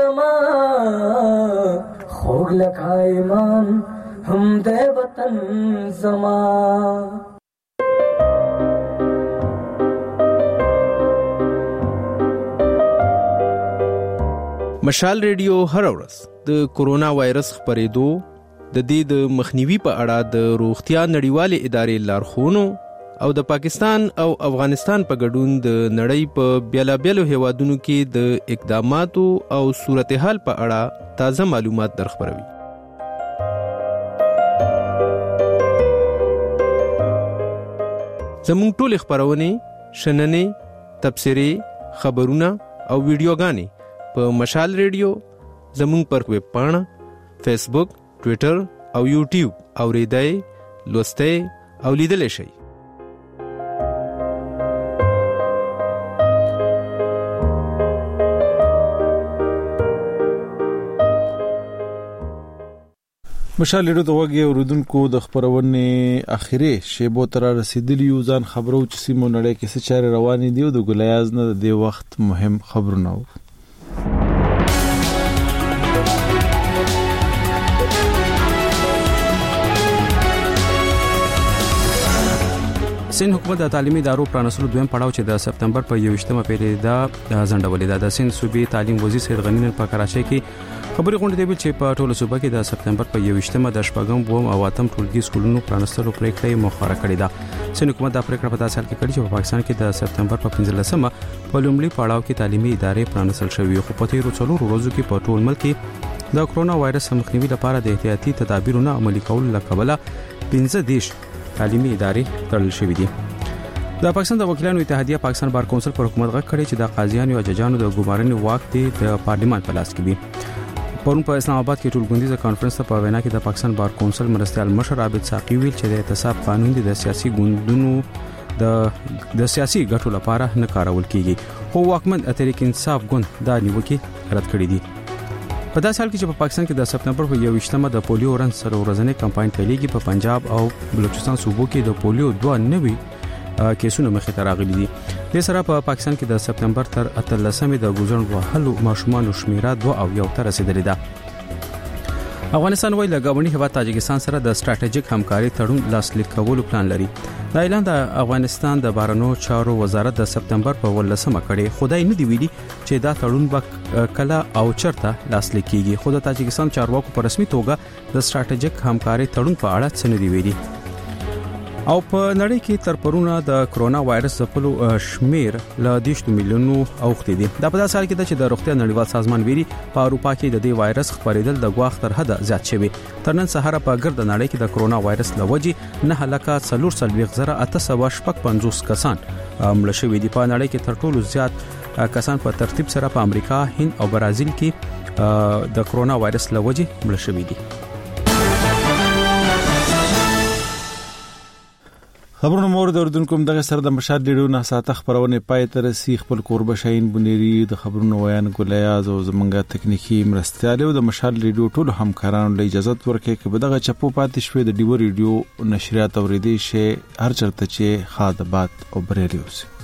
S21: زمان خوږ لکه ایمان هم دې وطن زمان.
S3: مشال ریډیو هر ورځ د کورونا وایرس خپرېدو د دې د مخنیوي په اړه د روغتیا نړیوالې ادارې لارښوونو او د پاکستان او افغانستان په ګډون د نړۍ په بیلابیلو هیوادونو کې د اقداماتو او صورتحال په اړه تازه معلومات درخبروي. زموږ ټول خبرونه شننې تبصرې خبرونه او ویډیوګانې په مشال ریډیو زموږ پر ویب پاڼه فیسبوک ټوئیټر او یوټیوب اوریدای لوستای او لیدلای شئ.
S2: مشال ریډیو ته وګورئ اوردونکو د خبرونه اخیری شیبو تر رسیدلی یو ځان خبرو چې سیمو نړۍ کې څه چارې روانې دي او د ګلیاز نه د وخت مهم خبرونه و.
S5: سند حکومت د تعلیمي ادارو پرانیستلو دویم پړاو چې د سپتمبر په 21مه پیریده ځنډولې ده. د سند صوبې تعلیم وزیر سید غنی نن په کراچۍ کې خبري غونډه دی چې په ټولو صوبه کې د سپتمبر په 21مه د شپږم او اواتم ټولګي سکولونو پرانیستلو پریکړه مخاله کړې ده. سند حکومت دا پریکړه په داسې حال کې کړې چې په پاکستان کې د سپتمبر په 15مه په لومړي پړاو کې تعلیمي ادارې پرانیستل شوې خو په تیرو څلورو ورځو کې په ټول ملک کې د کرونا وایرس مخنیوي لپاره د احتیاطي تدابیرونو عملي کولو لپاره 15 تعلیمي ادارې تړل شوې دي. د پاکستان د وکیلانو اتحادیه پاکستان بار کونسل پر حکومت غږ کړی چې د قاضیانو او ججانو د ګمارنې واک دی د پارلیمان په لاس کې وي. پرون په اسلام آباد کې ټولګوندیزه کانفرنس ته په وینا کې د پاکستان بار کونسل مرستیال مشر عابد ساقي ویل چې د احتساب قانون د سیاسي ګوندونو د سیاسي ګټو لپاره نه کارول کیږي. خو واکمن تحریک انصاف ګوند دا نیوکه رد کړې دي. په داسې حال کې چې په پاکستان کې د سپتمبر په 21مه د پولیو رن سره ورځنی کمپاین پیلېږي. په پنجاب او بلوچستان صوبو کې د پولیو 2 نوي کیسونه مخې ته راغلي دي. د سره په پاکستان کې د سپتمبر تر 18مې د ګوزن وهلو ماشومان شمیره 2 او 1 ته رسیدلې ده. افغانستان وایي د غاونډي هیواد تاجکستان سره د ستراتیژیک همکاري تړون لاسلیک کولو پلان لري. دا اعلان د افغانستان د بهرنیو چارو وزارت د سپتمبر په 18مه کړي. خدای نه دی ویلي چې دا تړون به کله او چرته لاسلیک کیږي. خو د تاجکستان چارواکو په رسمي توګه د ستراتیژیک همکاري تړون په اړه څه نه دی ویلي. او په نړۍ کې تر پرونه د کرونا وایرس خپلو شمیر له 10 میلیونو اوختي دي. دا په داسې حال کې ده چې د روغتیا نړیوال سازمان ویلي په اروپا کې د دې وایرس خپرېدل د غواخ تر حد زیات شوی. تر نن سهار په ګرد نړۍ کې د کرونا وایرس لوجي 9,450 کسان مړه شوي دي. په نړۍ کې تر ټولو زیات کسان په ترتیب سره په امریکا، هند او برازیل کې د کرونا وایرس لوجي مړه شوي دي.
S2: خبرونه مور د اردوونکو دغه سره د مشال ډیرو نه ساته خبرونه پای تر سي خپل قربه شاین بنيري د خبرونو ویان ګلیاز او زمونږه تکنیکی مرستياله او د مشال ریډیو ټولو همکارانو له اجازه ورکړي چې بدغه چپو پاتې شوې د ډیو ریډیو نشریات اوریدي شي هر چرته چې خادبات او بریلیوس